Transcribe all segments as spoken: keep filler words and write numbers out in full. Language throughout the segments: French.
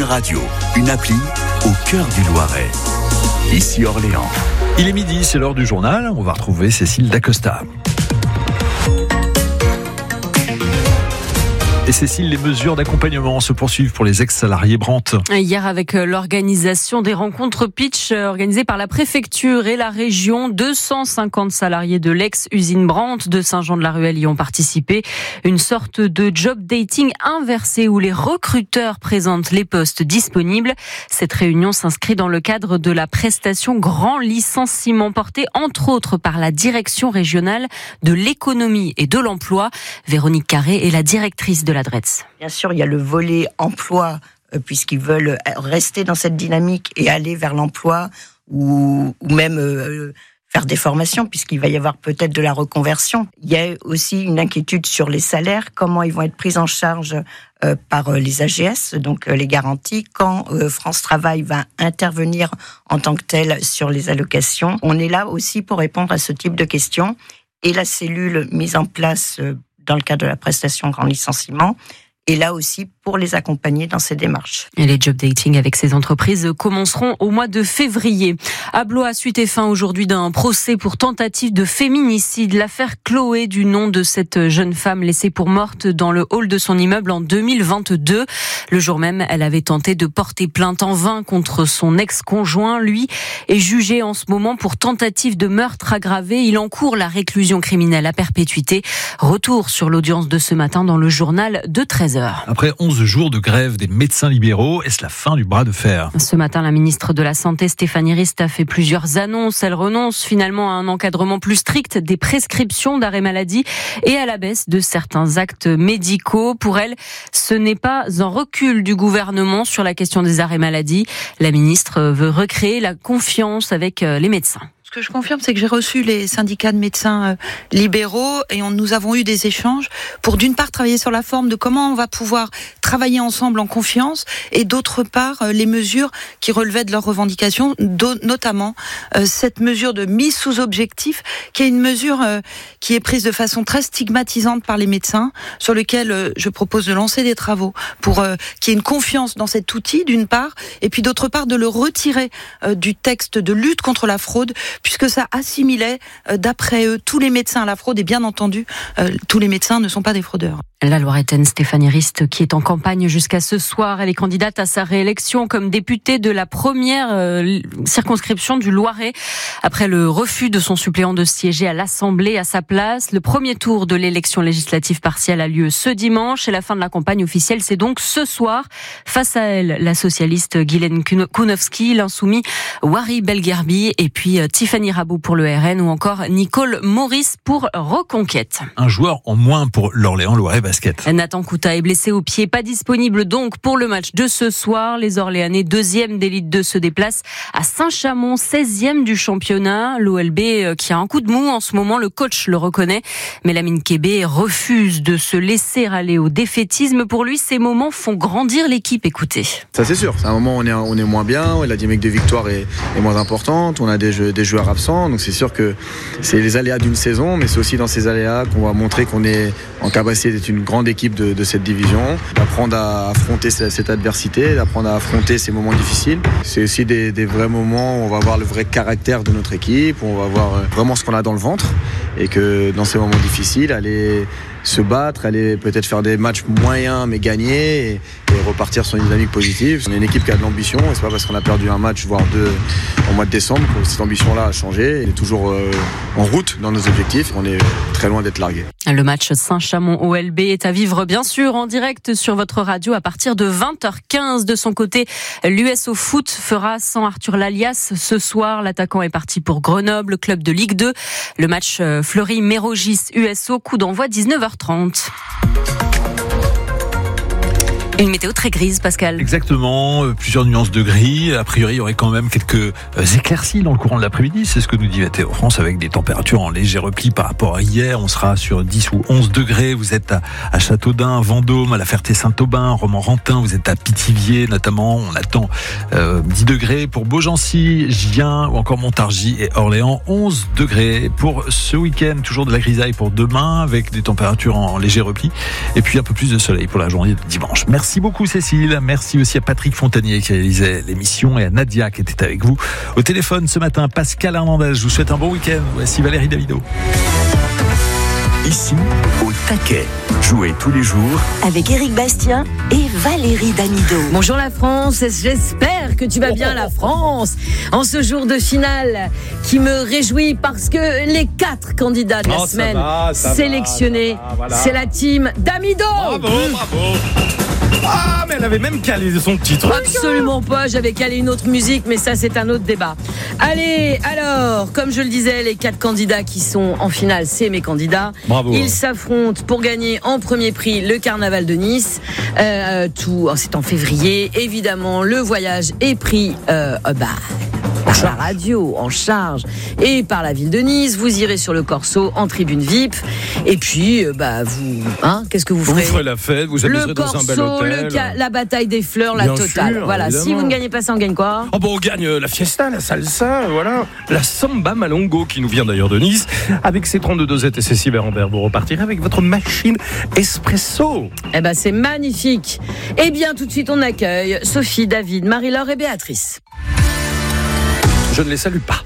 Une radio, une appli au cœur du Loiret. Ici Orléans. Il est midi, c'est l'heure du journal. On va retrouver Cécile Dacosta. Et Cécile, les mesures d'accompagnement se poursuivent pour les ex-salariés Brandt. Hier, avec l'organisation des rencontres pitch organisées par la préfecture et la région, deux cent cinquante salariés de l'ex-usine Brandt de Saint-Jean-de-la-Ruelle y ont participé. Une sorte de job dating inversé où les recruteurs présentent les postes disponibles. Cette réunion s'inscrit dans le cadre de la prestation Grand Licenciement portée entre autres par la direction régionale de l'économie et de l'emploi. Véronique Carré est la directrice de la D R E T S. Bien sûr, il y a le volet emploi, euh, puisqu'ils veulent rester dans cette dynamique et aller vers l'emploi, ou, ou même euh, faire des formations, puisqu'il va y avoir peut-être de la reconversion. Il y a aussi une inquiétude sur les salaires, comment ils vont être pris en charge euh, par euh, les A G S, donc euh, les garanties, quand euh, France Travail va intervenir en tant que tel sur les allocations. On est là aussi pour répondre à ce type de questions, et la cellule mise en place euh, dans le cadre de la prestation Grand Licenciement, et là aussi pour les accompagner dans ces démarches. Et les job dating avec ces entreprises commenceront au mois de février. À Blois, suite et fin aujourd'hui d'un procès pour tentative de féminicide. L'affaire Chloé, du nom de cette jeune femme laissée pour morte dans le hall de son immeuble en deux mille vingt-deux. Le jour même, elle avait tenté de porter plainte en vain contre son ex-conjoint. Lui est jugé en ce moment pour tentative de meurtre aggravé. Il encourt la réclusion criminelle à perpétuité. Retour sur l'audience de ce matin dans le journal de treize heures. Après onze jours de grève des médecins libéraux, est-ce la fin du bras de fer ? Ce matin, la ministre de la Santé, Stéphanie Rist, a fait plusieurs annonces. Elle renonce finalement à un encadrement plus strict des prescriptions d'arrêt maladie et à la baisse de certains actes médicaux. Pour elle, ce n'est pas un recul du gouvernement sur la question des arrêts maladie. La ministre veut recréer la confiance avec les médecins. Ce que je confirme, c'est que j'ai reçu les syndicats de médecins libéraux et on, nous avons eu des échanges pour d'une part travailler sur la forme de comment on va pouvoir travailler ensemble en confiance et d'autre part les mesures qui relevaient de leurs revendications, notamment euh, cette mesure de mise sous objectif qui est une mesure euh, qui est prise de façon très stigmatisante par les médecins, sur lequel euh, je propose de lancer des travaux pour euh, qu'il y ait une confiance dans cet outil d'une part et puis d'autre part de le retirer euh, du texte de lutte contre la fraude, puisque ça assimilait, euh, d'après eux, tous les médecins à la fraude, et bien entendu, euh, tous les médecins ne sont pas des fraudeurs. La Loiretaine Stéphanie Rist, qui est en campagne jusqu'à ce soir, elle est candidate à sa réélection comme députée de la première euh, circonscription du Loiret. Après le refus de son suppléant de siéger à l'Assemblée à sa place, le premier tour de l'élection législative partielle a lieu ce dimanche et la fin de la campagne officielle, c'est donc ce soir. Face à elle, la socialiste Guylaine Kounowski, l'insoumis Wari Belgerbi et puis Tiffany Rabou pour le R N ou encore Nicole Maurice pour Reconquête. Un joueur en moins pour l'Orléans-Loiret Basket. Nathan Couta est blessé au pied, pas disponible donc pour le match de ce soir. Les Orléanais, deuxième d'élite deux, se déplacent à Saint-Chamond, seizième du championnat. L'O L B qui a un coup de mou en ce moment, le coach le reconnaît. Mais Lamine Kébé refuse de se laisser aller au défaitisme. Pour lui, ces moments font grandir l'équipe. Écoutez. Ça c'est sûr, c'est un moment où on est, on est moins bien, la dynamique de victoire est, est moins importante, on a des, jeux, des joueurs absents, donc c'est sûr que c'est les aléas d'une saison, mais c'est aussi dans ces aléas qu'on va montrer qu'on est en capacité d'être une grande équipe de, de cette division, d'apprendre à affronter cette adversité, d'apprendre à affronter ces moments difficiles. C'est aussi des, des vrais moments où on va voir le vrai caractère de notre équipe, où on va voir vraiment ce qu'on a dans le ventre, et que dans ces moments difficiles, aller se battre, aller peut-être faire des matchs moyens mais gagner et, et repartir sur une dynamique positive. On est une équipe qui a de l'ambition et c'est pas parce qu'on a perdu un match voire deux au mois de décembre que cette ambition-là a changé. On est toujours euh, en route dans nos objectifs, on est très loin d'être largué. Le match Saint-Chamond-O L B est à vivre bien sûr en direct sur votre radio à partir de vingt heures quinze. De son côté, l'U S O Foot fera sans Arthur Lalias ce soir. L'attaquant est parti pour Grenoble, club de Ligue deux. Le match Fleury-Mérogis U S O, coup d'envoi dix-neuf heures trente. Une météo très grise, Pascal. Exactement, euh, plusieurs nuances de gris. A priori, il y aurait quand même quelques euh, éclaircies dans le courant de l'après-midi. C'est ce que nous dit Météo France, avec des températures en léger repli par rapport à hier. On sera sur dix ou onze degrés. Vous êtes à, à Châteaudun, Vendôme, à la Ferté-Saint-Aubin, Romans-Rantin. Vous êtes à Pithiviers notamment. On attend euh, dix degrés pour Beaugency, Gien ou encore Montargis et Orléans. onze degrés pour ce week-end. Toujours de la grisaille pour demain avec des températures en léger repli. Et puis un peu plus de soleil pour la journée de dimanche. Merci. Merci beaucoup Cécile. Merci aussi à Patrick Fontanier qui réalisait l'émission et à Nadia qui était avec vous au téléphone ce matin. Pascal Hernandez, je vous souhaite un bon week-end. Voici Valérie Davido. Ici, au taquet. Jouez tous les jours avec Éric Bastien et Valérie Damido. Bonjour la France, j'espère que tu vas bien la France en ce jour de finale qui me réjouit parce que les quatre candidats de la oh, semaine ça va, ça sélectionnés, va, ça va, voilà. C'est la team Damido. Bravo, bravo. Ah, mais elle avait même calé son titre. Absolument pas, j'avais calé une autre musique, mais ça c'est un autre débat. Allez, alors, comme je le disais, les quatre candidats qui sont en finale, c'est mes candidats. Bravo. Ils s'affrontent pour gagner en premier prix le Carnaval de Nice. Euh, tout, c'est en février. Évidemment, le voyage est pris euh, bah, par la radio, en charge, et par la ville de Nice. Vous irez sur le Corso, en tribune V I P. Et puis, euh, bah, vous, hein, qu'est-ce que vous ferez ? Vous ferez la fête, vous amuserez Le dans Corso, un bel hôtel. le ca- la bataille des fleurs, la Bien totale. sûr, voilà. évidemment. Si vous ne gagnez pas ça, on gagne quoi ? Oh bon, on gagne la fiesta, la salsa, voilà. La samba malongo qui nous vient d'ailleurs de Nice. Avec ses trente-deux dosettes et ses six verres en verre, vous repartirez avec votre machine espresso. Eh ben, c'est magnifique. Eh bien, tout de suite, on accueille Sophie, David, Marie-Laure et Béatrice. Je ne les salue pas.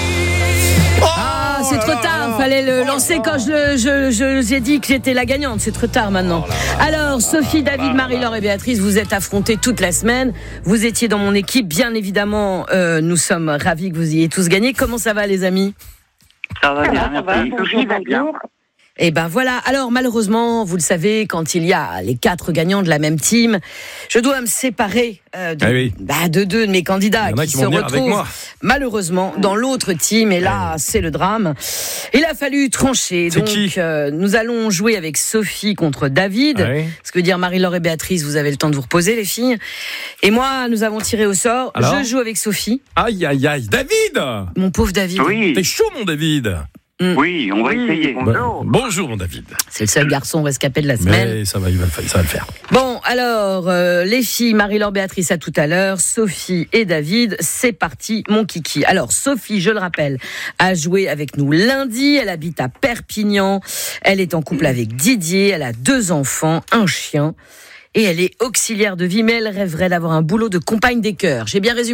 Ah, c'est trop tard. Fallait le lancer quand je, le, je, je, j'ai dit que j'étais la gagnante. C'est trop tard maintenant. Alors, Sophie, David, Marie-Laure et Béatrice, vous êtes affrontés toute la semaine. Vous étiez dans mon équipe. Bien évidemment, euh, nous sommes ravis que vous ayez tous gagné. Comment ça va, les amis ? Ça va bien, merci. Sophie va bien. Eh ben voilà. Alors malheureusement, vous le savez, quand il y a les quatre gagnants de la même team, je dois me séparer euh, de, ah oui. bah, de deux de mes candidats qui, qui se retrouvent malheureusement dans l'autre team. Et là, ah. c'est le drame. Il a fallu trancher. C'est Donc qui euh, nous allons jouer avec Sophie contre David. Ah oui. Ce que veut dire Marie-Laure et Béatrice, vous avez le temps de vous reposer, les filles. Et moi, nous avons tiré au sort. Alors je joue avec Sophie. Aïe, aïe, aïe. David ! Mon pauvre David. Oui. T'es chaud, mon David. Mmh. Oui, on va oui, essayer. Bonjour. Bonjour, mon David. C'est le seul garçon rescapé de la semaine. Mais ça va, il va le faire, ça va le faire. Bon, alors, euh, les filles, Marie-Laure, Béatrice à tout à l'heure, Sophie et David, c'est parti, mon kiki. Alors, Sophie, je le rappelle, a joué avec nous lundi, elle habite à Perpignan, elle est en couple avec Didier, elle a deux enfants, un chien, et elle est auxiliaire de vie, mais elle rêverait d'avoir un boulot de compagne des cœurs. J'ai bien résumé ?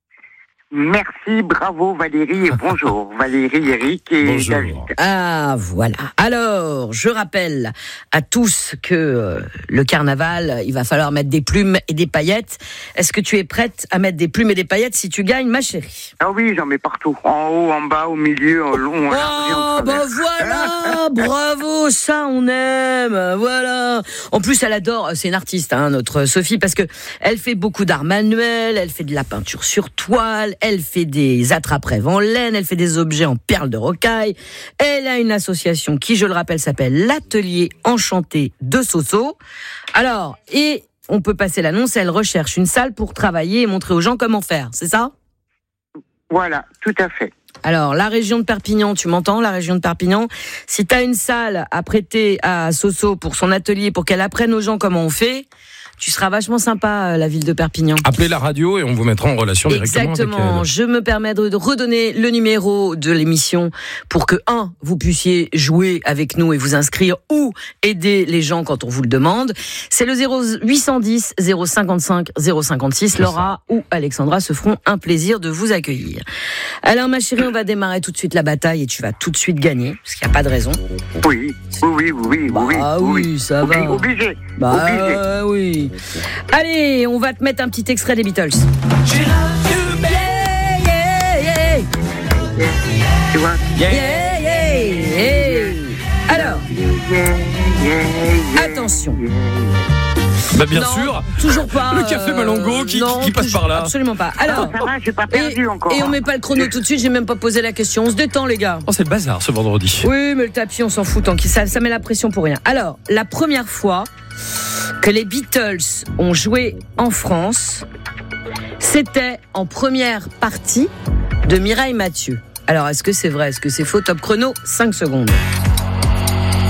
Merci, bravo Valérie et bonjour Valérie, Eric et bonjour. David. Ah voilà. Alors, je rappelle à tous que euh, le carnaval, il va falloir mettre des plumes et des paillettes. Est-ce que tu es prête à mettre des plumes et des paillettes si tu gagnes, ma chérie ? Ah oui, j'en mets partout. En haut, en bas, au milieu, en long, en large et en Oh, bah voilà, bravo, ça on aime, voilà. En plus, elle adore, c'est une artiste, hein, notre Sophie, parce que elle fait beaucoup d'art manuel, elle fait de la peinture sur toile, elle fait des attrape-rêves en laine, elle fait des objets en perles de rocaille. Elle a une association qui, je le rappelle, s'appelle l'Atelier Enchanté de Soso. Alors, et on peut passer l'annonce, elle recherche une salle pour travailler et montrer aux gens comment faire, c'est ça ? Voilà, tout à fait. Alors, la région de Perpignan, tu m'entends, la région de Perpignan, si tu as une salle à prêter à Soso pour son atelier, pour qu'elle apprenne aux gens comment on fait, tu seras vachement sympa, la ville de Perpignan. Appelez la radio et on vous mettra en relation directement Exactement. avec elle. Je me permets de redonner le numéro de l'émission pour que, un, vous puissiez jouer avec nous et vous inscrire ou aider les gens quand on vous le demande. C'est le zéro huit un zéro zéro cinquante-cinq zéro cinquante-six. Laura ou Alexandra se feront un plaisir de vous accueillir. Alors, ma chérie, on va démarrer tout de suite la bataille et tu vas tout de suite gagner, parce qu'il n'y a pas de raison. Oui, oui, oui, oui, bah, oui. oui, oui, ça Obli- va. Obligé. Bah, obligé. euh, oui. Allez, on va te mettre un petit extrait des Beatles. Tu vois Yeah, yeah, yeah. Alors, attention. Bah bien Non, sûr. Toujours pas. Le café Malongo qui, non, qui passe toujours- par là. Absolument pas. Alors, Ça va, j'ai pas perdu et, encore. et on met pas le chrono tout de suite, j'ai même pas posé la question. On se détend, les gars. Oh, c'est le bazar ce vendredi. Oui, mais le tapis, on s'en fout tant qu'il ça, ça met la pression pour rien. Alors, la première fois que les Beatles ont joué en France, c'était en première partie de Mireille Mathieu. Alors, est-ce que c'est vrai? Est-ce que c'est faux? Top chrono, cinq secondes.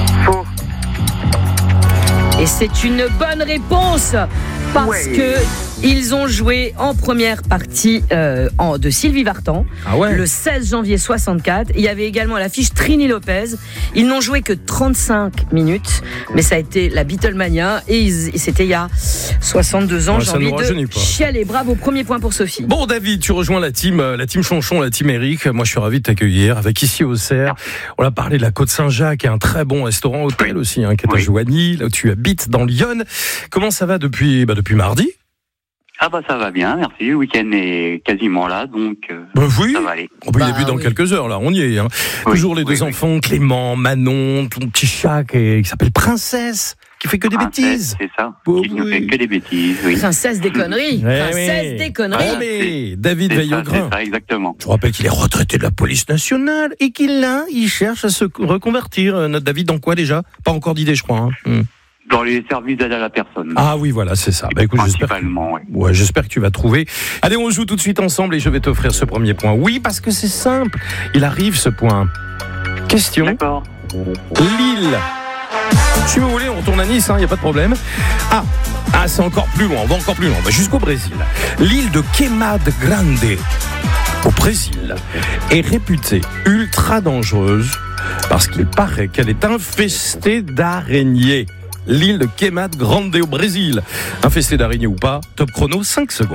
Faux. Et c'est une bonne réponse parce Ouais. que Ils ont joué en première partie euh, en, de Sylvie Vartan, ah ouais. le seize janvier soixante-quatre. Il y avait également à l'affiche Trini Lopez. Ils n'ont joué que trente-cinq minutes, mais ça a été la Beatlemania et, ils, et c'était il y a soixante-deux ans. Ouais, J'ai envie de chialer. Bravo, premier point pour Sophie. Bon David, tu rejoins la team, la team Chonchon, la team Eric. Moi je suis ravi de t'accueillir avec ici au Cerf. On a parlé de la Côte Saint-Jacques, un très bon restaurant hôtel aussi, hein, qui est oui. à Joigny, là où tu habites dans Lyon. Comment ça va depuis, bah, depuis mardi? Ah bah ça va bien, merci. Le week-end est quasiment là, donc euh, bah oui. ça va aller. On peut y bah, début dans oui. quelques heures, là, on y est. Hein. Oui, Toujours les deux oui, enfants, oui. Clément, Manon, ton petit chat qui, qui s'appelle Princesse, qui fait que des Princesse, bêtises. C'est ça, oh, qui oui. ne fait que des bêtises, oui. Princesse des conneries. Ouais, Princesse oui. des conneries. Ah, mais David veille au grain. C'est ça, exactement. Je vous rappelle qu'il est retraité de la police nationale et qu'il là, il cherche à se reconvertir. Notre David, dans quoi déjà? Pas encore d'idée, je crois. Hein. Hum. Dans les services d'aide à la personne. Ah oui, voilà, c'est ça. Bah, écoute, Principalement, j'espère que... Ouais, j'espère que tu vas trouver. Allez, on joue tout de suite ensemble et je vais t'offrir ce premier point. Oui, parce que c'est simple. Il arrive ce point. Question. D'accord. Lille. Si vous voulez, on retourne à Nice, il hein, n'y a pas de problème. Ah, ah, c'est encore plus loin, on va encore plus loin, on va jusqu'au Brésil. L'île de Queimada Grande, au Brésil, est réputée ultra dangereuse parce qu'il paraît qu'elle est infestée d'araignées. L'île de Queimada Grande au Brésil. Infestée d'araignées ou pas, top chrono, cinq secondes.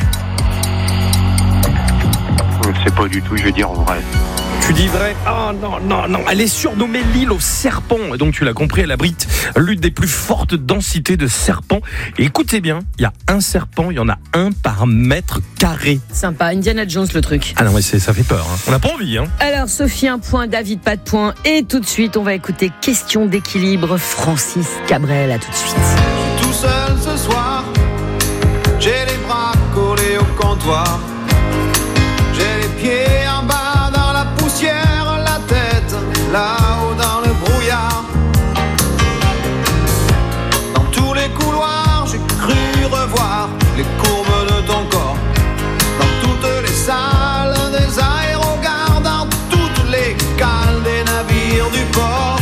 Je ne sais pas du tout, je vais dire vrai. Tu dis vrai? Oh non, non, non. Elle est surnommée l'île aux serpents. Et donc, tu l'as compris, elle abrite l'une des plus fortes densités de serpents. Et écoutez bien, il y a un serpent, il y en a un par mètre carré. Sympa, Indiana Jones le truc. Ah non, mais c'est, ça fait peur. Hein. On n'a pas envie. Hein. Alors, Sophie, un point, David, pas de point. Et tout de suite, on va écouter Question d'équilibre, Francis Cabrel. À tout de suite. Je suis tout seul ce soir. J'ai les bras collés au comptoir. J'ai les pieds en bas. La tête là-haut dans le brouillard. Dans tous les couloirs, j'ai cru revoir les courbes de ton corps. Dans toutes les salles des aérogares, dans toutes les cales des navires du port.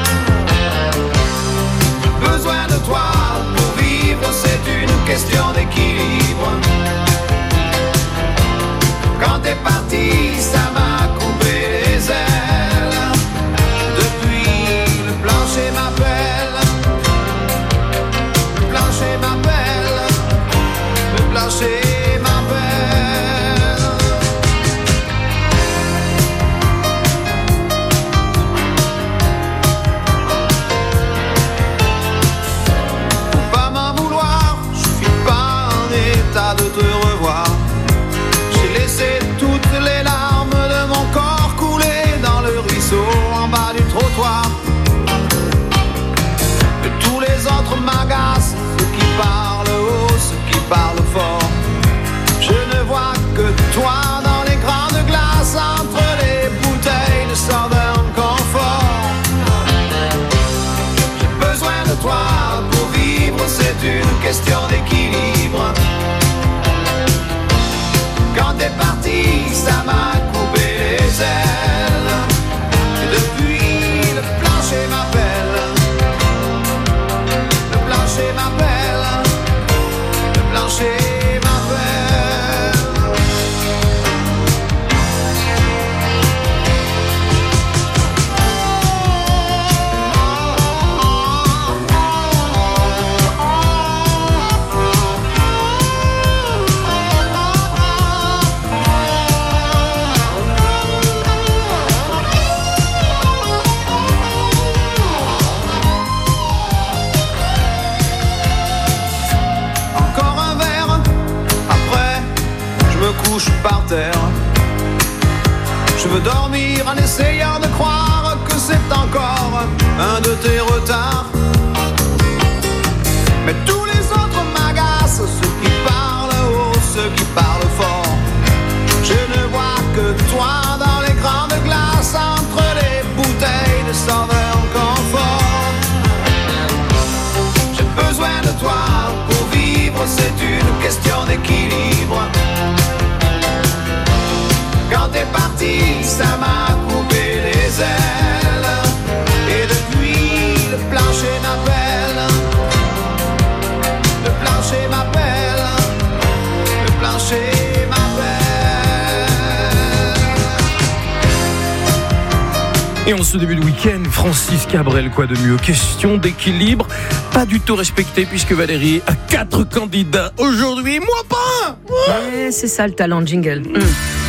Besoin de toi pour vivre, c'est une question d'équilibre. Quand t'es parti, ça m'a coupé les ailes. Depuis, le plancher m'appelle. Le plancher m'appelle. Le plancher m'appelle. Faut pas m'en vouloir, je suis pas en état de te revoir. J'ai laissé toutes les larmes de mon corps couler dans le ruisseau en bas du trottoir. Et tous les autres m'agacent, ceux qui parlent haut, ceux qui parlent fort. Je ne vois que toi dans les grandes glaces entre les bouteilles de Southern Comfort. J'ai besoin de toi pour vivre, c'est une question d'équilibre. Quand t'es parti, ça m'a coupé les ailes. Et depuis, le plancher m'appelle. Le plancher m'appelle. Le plancher par terre. Je veux dormir en essayant de croire que c'est encore un de tes retards. Mais tous les autres m'agacent, ceux qui parlent haut, ceux qui parlent fort. Je ne vois que toi dans les grandes glaces entre les bouteilles de Southern Comfort. J'ai besoin de toi pour vivre, c'est une question d'équilibre. Quand t'es parti, ça m'a coupé les ailes. Et depuis, le plancher m'appelle. Et en ce début de week-end, Francis Cabrel, quoi de mieux? Question d'équilibre, pas du tout respecté puisque Valérie a quatre candidats aujourd'hui, moi pas. Ouais, c'est ça le talent de jingle. Mmh.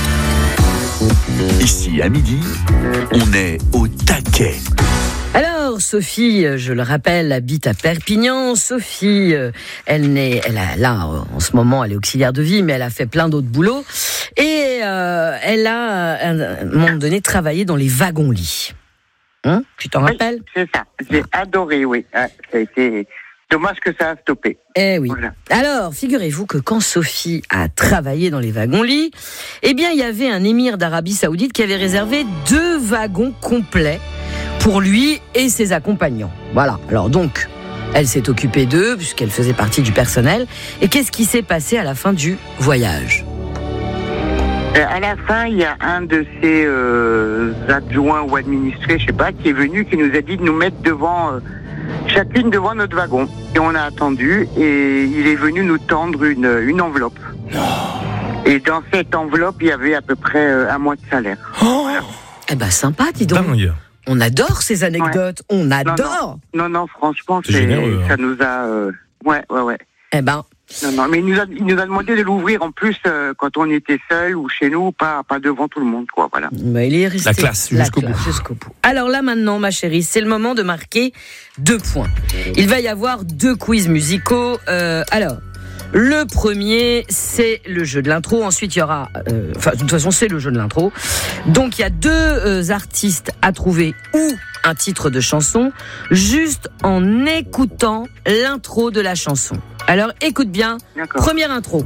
Ici, à midi, on est au taquet. Alors, Sophie, je le rappelle, habite à Perpignan. Sophie, elle n'est, elle a, là, en ce moment, elle est auxiliaire de vie, mais elle a fait plein d'autres boulots. Et euh, elle a, à un moment donné, travaillé dans les wagons-lits. Hein, tu t'en oui, rappelles? C'est ça. J'ai adoré, oui. Ah, ça a été dommage que ça a stoppé. Eh oui. Voilà. Alors, figurez-vous que quand Sophie a travaillé dans les wagons-lits, eh bien, il y avait un émir d'Arabie Saoudite qui avait réservé deux wagons complets pour lui et ses accompagnants. Voilà. Alors donc, elle s'est occupée d'eux puisqu'elle faisait partie du personnel. Et qu'est-ce qui s'est passé à la fin du voyage? Euh, à la fin, il y a un de ses euh, adjoints ou administrés, je sais pas, qui est venu, qui nous a dit de nous mettre devant, euh, chacune devant notre wagon. Et on a attendu, et il est venu nous tendre une, une enveloppe. Et dans cette enveloppe, il y avait à peu près euh, un mois de salaire. Oh voilà. Eh ben, sympa, dis donc. Dingue. On adore ces anecdotes, ouais. On adore. Non, non, non, non franchement, c'est c'est, généreux, ça hein. nous a... Euh, ouais, ouais, ouais. Eh ben... Non, non, mais il nous a, il nous a demandé de l'ouvrir en plus euh, quand on était seul ou chez nous, pas, pas devant tout le monde, quoi, voilà. Bah, il est resté la classe la jusqu'au, classe, bout. jusqu'au bout. Alors là maintenant, ma chérie, c'est le moment de marquer deux points. Il va y avoir deux quiz musicaux. Euh, alors, le premier, c'est le jeu de l'intro. Ensuite, il y aura... Euh, enfin, de toute façon, c'est le jeu de l'intro. Donc, il y a deux euh, artistes à trouver ou un titre de chanson, juste en écoutant l'intro de la chanson. Alors, écoute bien. D'accord. Première intro.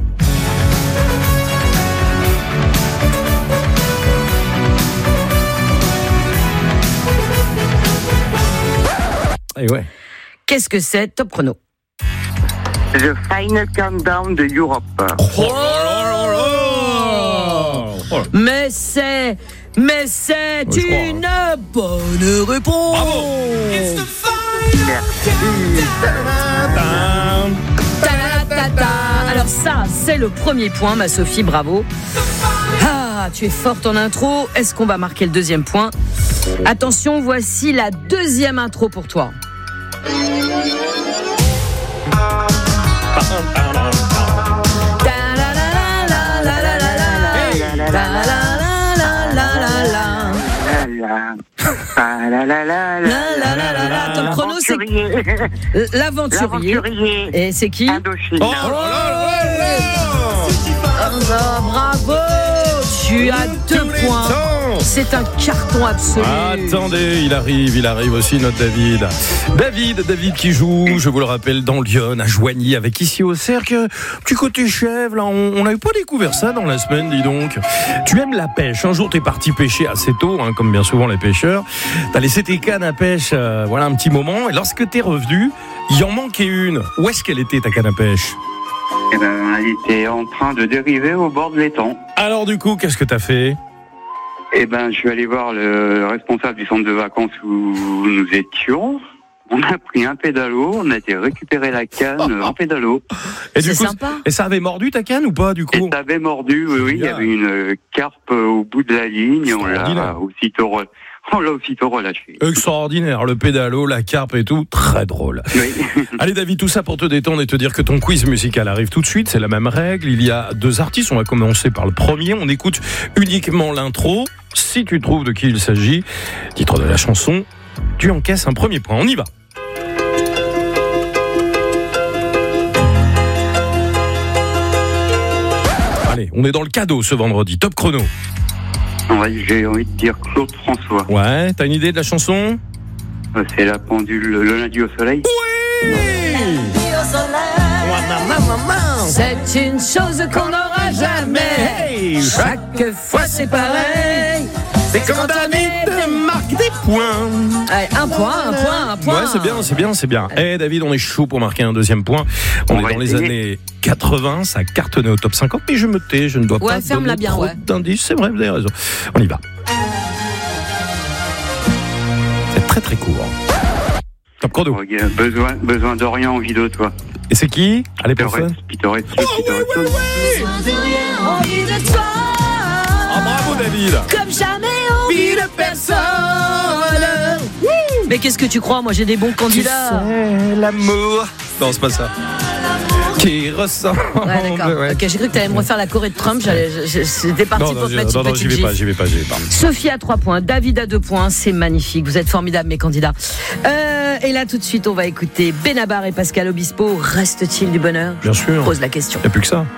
Et ouais. Qu'est-ce que c'est? Top chrono. The Final Countdown de Europe. Oh mais c'est, mais c'est ouais, une crois, hein. bonne réponse. Bravo. Alors ça, c'est le premier point, ma Sophie, bravo. Ah, tu es forte en intro. Est-ce qu'on va marquer le deuxième point? Attention, voici la deuxième intro pour toi. Ton chrono, c'est l'aventurier. l'aventurier. Et c'est qui? Indochine. Oh là là là là. Bravo, tu as deux points. C'est un carton absolu. Attendez, il arrive, il arrive aussi notre David. David, David qui joue, je vous le rappelle, dans Lyon, à Joigny, avec ici au cercle. Petit côté chèvre, là, on n'avait pas découvert ça dans la semaine, dis donc. Tu aimes la pêche. Un jour, t'es parti pêcher assez tôt, hein, comme bien souvent les pêcheurs. T'as laissé tes cannes à pêche, euh, voilà, un petit moment. Et lorsque t'es revenu, il en manquait une. Où est-ce qu'elle était, ta canne à pêche? Eh ben, elle était en train de dériver au bord de l'étang. Alors, du coup, qu'est-ce que t'as fait? Eh ben, je suis allé voir le responsable du centre de vacances où nous étions. On a pris un pédalo, on a été récupérer la canne oh. en pédalo. Et du c'est coup, sympa. Et ça avait mordu ta canne ou pas, du coup? Et ça avait mordu, oui, oui. Il y avait une carpe au bout de la ligne. On l'a aussitôt, re... on l'a aussitôt relâché. Extraordinaire, le pédalo, la carpe et tout, très drôle. Oui. Allez David, tout ça pour te détendre et te dire que ton quiz musical arrive tout de suite. C'est la même règle. Il y a deux artistes. On va commencer par le premier. On écoute uniquement l'intro. Si tu trouves de qui il s'agit, titre de la chanson, tu encaisses un premier point. On y va. Allez, on est dans le cadeau ce vendredi. Top chrono. Ouais, j'ai envie de dire Claude François. Ouais, t'as une idée de la chanson? C'est la pendule, le lundi au soleil. Oui, c'est une chose qu'on n'aura jamais. Hey, chaque fois c'est pareil. C'est quand David marque des points. Allez, un point, un point, un point. Ouais, c'est bien, c'est bien, c'est bien. Eh hey, David, on est chaud pour marquer un deuxième point. On, on est dans les années quatre-vingts, ça cartonnait au top cinquante, mais je me tais, je ne dois ouais, pas ferme donner la bien, trop ouais. d'indices. C'est vrai, vous avez raison. On y va. C'est très très court. Top chrono. Oh, yeah. Besoin, besoin d'Orient, envie de toi. Et c'est qui? Allez, personne. Pittoresque, oh, ouais, ouais, ouais. Envie de toi. Ah, bravo David. Comme jamais envie de personne. Mais qu'est-ce que tu crois? Moi, j'ai des bons candidats. C'est l'amour. Non, c'est pas ça. Qui ressemble. Ouais, d'accord. Ouais. Ok, j'ai cru que tu allais me refaire la Corée de Trump. J'allais, c'était parti Non, pour non, te j'y- mettre non, une non, petite j'y vais pas, gifle. j'y vais pas, j'y vais pas. Sophie à trois points, David à deux points, c'est magnifique. Vous êtes formidables, mes candidats. Euh, et là, tout de suite, on va écouter Benabar et Pascal Obispo. Reste-t-il du bonheur? Bien sûr. Pose la question. Il n'y a plus que ça.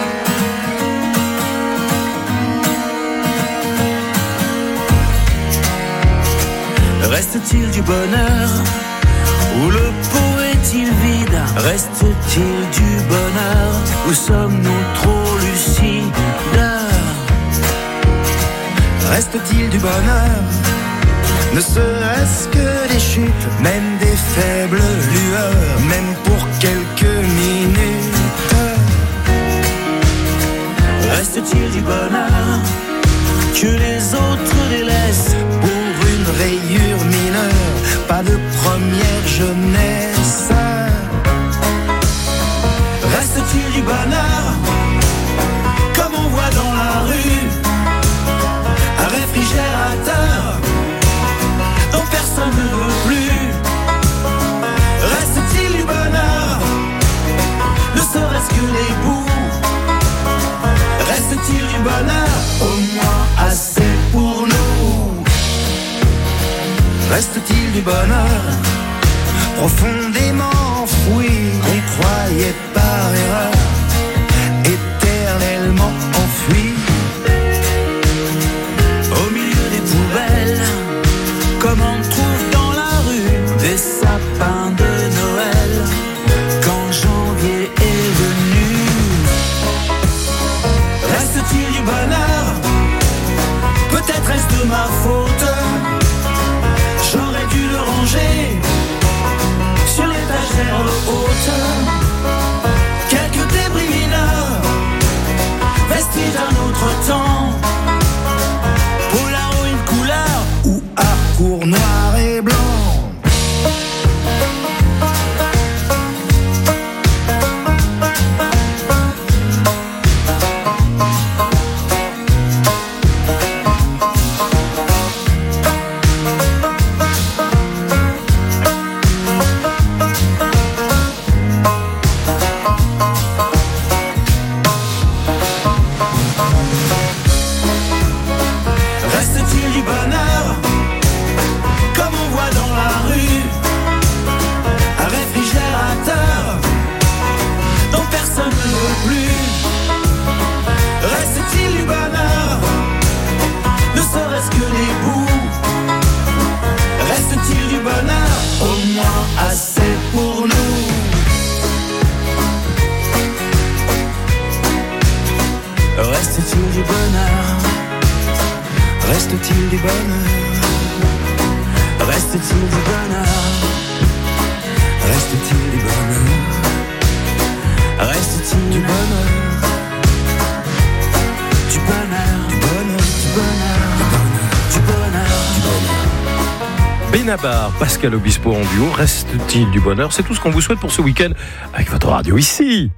Reste-t-il du bonheur ou le pot est-il vide? Reste-t-il du bonheur ou sommes-nous trop lucides? Reste-t-il du bonheur? Ne serait-ce que des chutes, même des faibles lueurs, même pour quelques minutes. Reste-t-il du bonheur que les autres délaissent pour une rayure mineure, pas de première jeunesse? Reste-t-il du bonheur comme on voit dans la rue, un réfrigérateur dont personne ne veut plus? Reste-t-il du bonheur, ne serait-ce que les bouts? Reste-t-il du bonheur, au moins assez pour nous? Reste-t-il du bonheur profondément enfoui, qu'on croyait par erreur éternellement enfui au milieu des poubelles, comme on trouve dans la rue des sapins de Noël quand janvier est venu? Reste-t-il du bonheur? Peut-être est-ce de ma faute, j'aurais dû le ranger sur l'étagère haute. Quelques débris mineurs, vestiges d'un autre temps, polar ou une couleur, ou harcourt noir et blanc. Reste-t-il du bonheur comme on voit dans la rue, un réfrigérateur dont personne ne veut plus? Reste-t-il du bonheur, ne serait-ce que les bouts? Reste-t-il du bonheur, au moins assez pour nous? Reste-t-il du bonheur? Reste-t-il du bonheur? Reste-t-il du bonheur? Reste-t-il du bonheur? Reste-t-il du bonheur? Du bonheur, du bonheur, du bonheur, du bonheur, du bonheur. Benabar, Pascal Obispo en duo. Reste-t-il du bonheur? C'est tout ce qu'on vous souhaite pour ce week-end avec votre radio ici.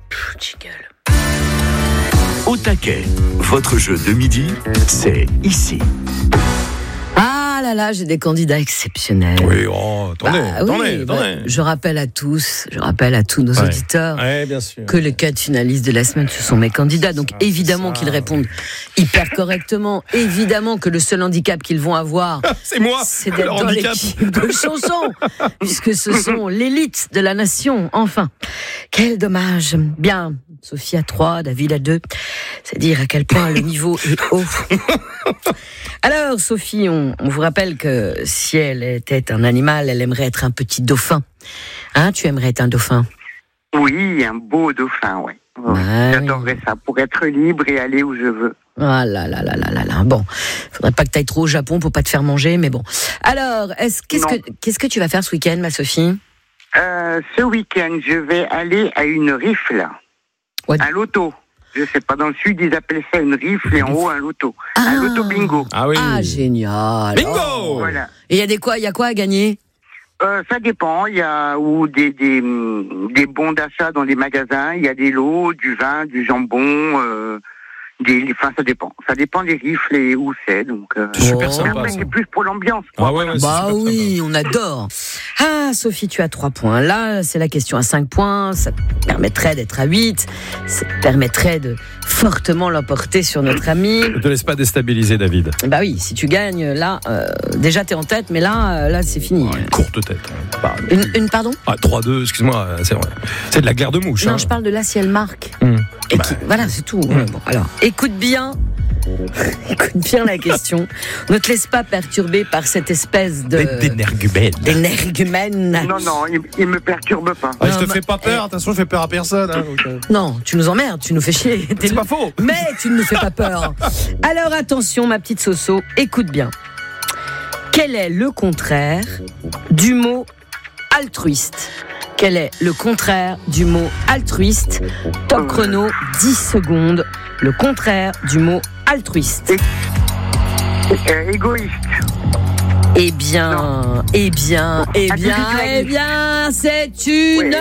Au taquet, votre jeu de midi, c'est ici. Ah là là, j'ai des candidats exceptionnels. Oui, oh, attendez, Bah attendez, oui, bah, attendez. je rappelle à tous, je rappelle à tous nos Ouais. auditeurs Ouais, bien sûr. que les quatre finalistes de la semaine, ce sont mes candidats. Donc évidemment qu'ils répondent hyper correctement. Évidemment que le seul handicap qu'ils vont avoir, c'est moi, c'est d'être leur dans handicap. l'équipe de chansons, puisque ce sont l'élite de la nation. Enfin, quel dommage. Bien, Sophie à trois, David à deux. C'est dire à quel point le niveau est haut. Alors, Sophie, on, on vous rappelle que si elle était un animal, elle aimerait être un petit dauphin. Hein, tu aimerais être un dauphin? Oui, un beau dauphin, ouais. Ouais, Ouais. J'adorerais ça, pour être libre et aller où je veux. Ah là là là là là là. Bon, faudrait pas que tu ailles trop au Japon pour pas te faire manger, mais bon. Alors, est-ce, qu'est-ce, que, qu'est-ce que tu vas faire ce week-end, ma Sophie? Euh, ce week-end, je vais aller à une rifle. What? Un loto. Je sais pas, dans le sud, ils appellent ça une rifle et en haut, un loto. Ah. Un loto bingo. Ah oui. Ah, génial. Bingo. Oh. Voilà. Et il y a des quoi, il y a quoi à gagner? Euh, ça dépend. Il y a ou des, des, des bons d'achat dans les magasins. Il y a des lots, du vin, du jambon. Euh, Des, enfin, ça dépend. Ça dépend des rifles et où c'est. Donc, euh, c'est super Oh. sympa. après, Ça. c'est plus pour l'ambiance. Ah ouais, ouais, c'est Bah super oui, on adore. Ah, Sophie, tu as trois points. Là, c'est la question à cinq points. Ça te permettrait d'être à huit. Ça te permettrait de fortement l'emporter sur notre ami. Ne te laisse pas déstabiliser, David. Bah oui, si tu gagnes, là, euh, déjà t'es en tête, mais là, euh, là, c'est fini. Une courte tête. Pas- Une, une pardon Ah, trois deux, excuse-moi, c'est vrai. C'est de la guerre de mouche. Non, hein. je parle de là si elle marque. Hum. Et Bah, qui- voilà, c'est tout. Ouais, bon, alors, écoute bien. Écoute bien la question. Ne te laisse pas perturber par cette espèce de d'énergumène. d'énergumène. Non, non, il, il me perturbe pas. Ah, je te Non, fais pas peur, attention, je fais peur à personne. Hein, donc, euh. Non, tu nous emmerdes, tu nous fais chier. T'es- C'est pas faux. Mais tu ne nous fais pas peur. Alors attention, ma petite Soso, écoute bien. Quel est le contraire du mot altruiste ? Quel est le contraire du mot altruiste ? Top chrono, dix secondes. Le contraire du mot altruiste. Euh, égoïste. Eh bien, eh bien, eh bien, eh bien, c'est une...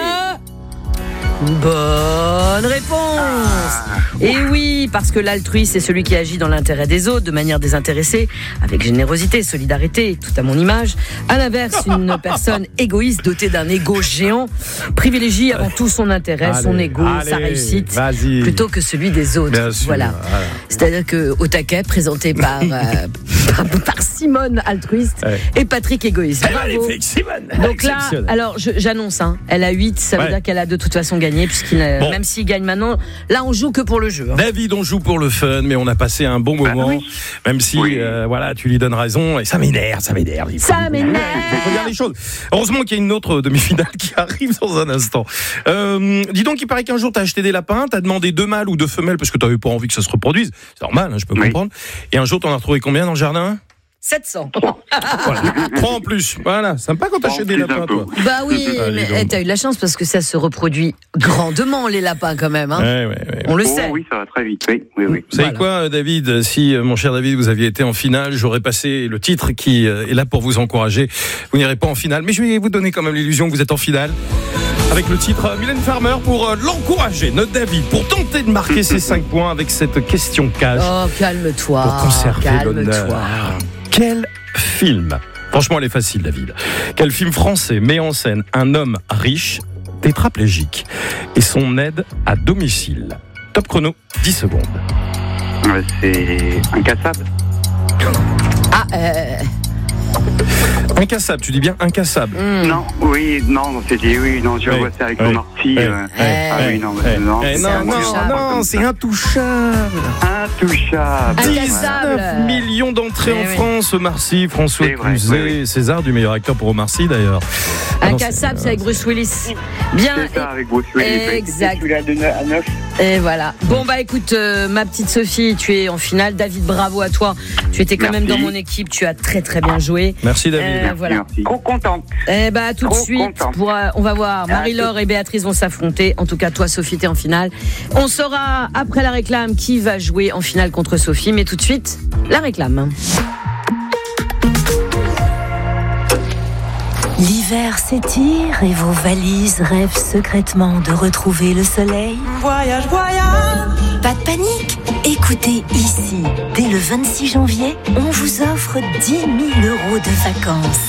Bonne réponse. Et oui, parce que l'altruiste, c'est celui qui agit dans l'intérêt des autres, de manière désintéressée, avec générosité, solidarité, tout à mon image. À l'inverse, une personne égoïste, dotée d'un ego géant, privilégie avant tout son intérêt, Allez, son ego, allez, sa réussite, vas-y. plutôt que celui des autres. Bien sûr, voilà. voilà. C'est-à-dire que au taquet, présenté par, euh, par, par Simone altruiste Ouais. et Patrick égoïste. Bravo. Magnifique, Simone. Donc là, Exceptionnel. alors je- j'annonce, hein, elle a huit, ça veut Ouais. dire qu'elle a de toute façon gagné, puisqu'il a- Bon. même s'il gagne maintenant, là on joue que pour le jeu. hein. David, on joue pour le fun, mais on a passé un bon moment. oui. Même si, Oui. euh, voilà, tu lui donnes raison, et ça m'énerve, ça m'énerve. Il faut- Ça m'énerve. Il faut dire les choses. Heureusement qu'il y a une autre demi-finale qui arrive dans un instant. Euh, dis donc, il paraît qu'un jour t'as acheté des lapins, t'as demandé deux mâles ou deux femelles parce que t'avais pas envie que ça se reproduise. C'est normal, hein, je peux Oui. comprendre. Et un jour, t'en as retrouvé combien dans le jardin? sept cents. Voilà. Trois en plus. Voilà. Sympa quand t'achètes des plus lapins, un peu. toi. Bah oui, Ah, mais dis donc. eh, t'as eu de la chance parce que ça se reproduit grandement les lapins quand même. Hein. Ouais, ouais, ouais. On le Oh, sait. oui, ça va très vite. Oui, oui, oui. Vous savez Voilà. quoi, David? Si, euh, mon cher David, vous aviez été en finale, j'aurais passé le titre qui euh, est là pour vous encourager. Vous n'irez pas en finale, mais je vais vous donner quand même l'illusion que vous êtes en finale. Avec le titre euh, Mylène Farmer pour euh, l'encourager, notre David, pour tenter de marquer ses cinq points avec cette question cash. Oh, calme-toi. Pour conserver calme-toi. l'honneur. Quel film, franchement elle est facile David, quel film français met en scène un homme riche, tétraplégique et son aide à domicile? Top chrono, dix secondes. Ouais, c'est incassable. Ah, euh, Incassable, tu dis bien incassable. hmm. Non, oui, non, c'est dit, oui, non, je Oui, vois ça avec oui, mon ortie. oui, euh, oui, ah oui, non, Eh, non, eh, c'est non, non, intouchable. non, c'est intouchable. Intouchable. Incassable. dix-neuf millions d'entrées Eh en oui. France, Omar Sy, François C'est vrai, Cluzet, oui, oui. César du meilleur acteur pour Omar Sy d'ailleurs. Ah non, Incassable, c'est- c'est avec Bruce Willis. Bien. C'est ça, avec Bruce Willis. Exact. Celui-là de neuf à neuf. Et voilà. Bon bah écoute, euh, ma petite Sophie, tu es en finale. David, bravo à toi. Tu étais quand Merci. même dans mon équipe. Tu as très très bien joué. Merci David. Euh, voilà. Merci. Trop contente. Eh bah tout de Trop suite, content. pour, euh, on va voir. Marie-Laure et Béatrice vont s'affronter. En tout cas, toi, Sophie, t'es en finale. On saura après la réclame qui va jouer en finale contre Sophie. Mais tout de suite, la réclame. L'hiver s'étire et vos valises rêvent secrètement de retrouver le soleil. Voyage, voyage. Pas de panique. Écoutez, ici, dès le vingt-six janvier, on vous offre dix mille euros de vacances.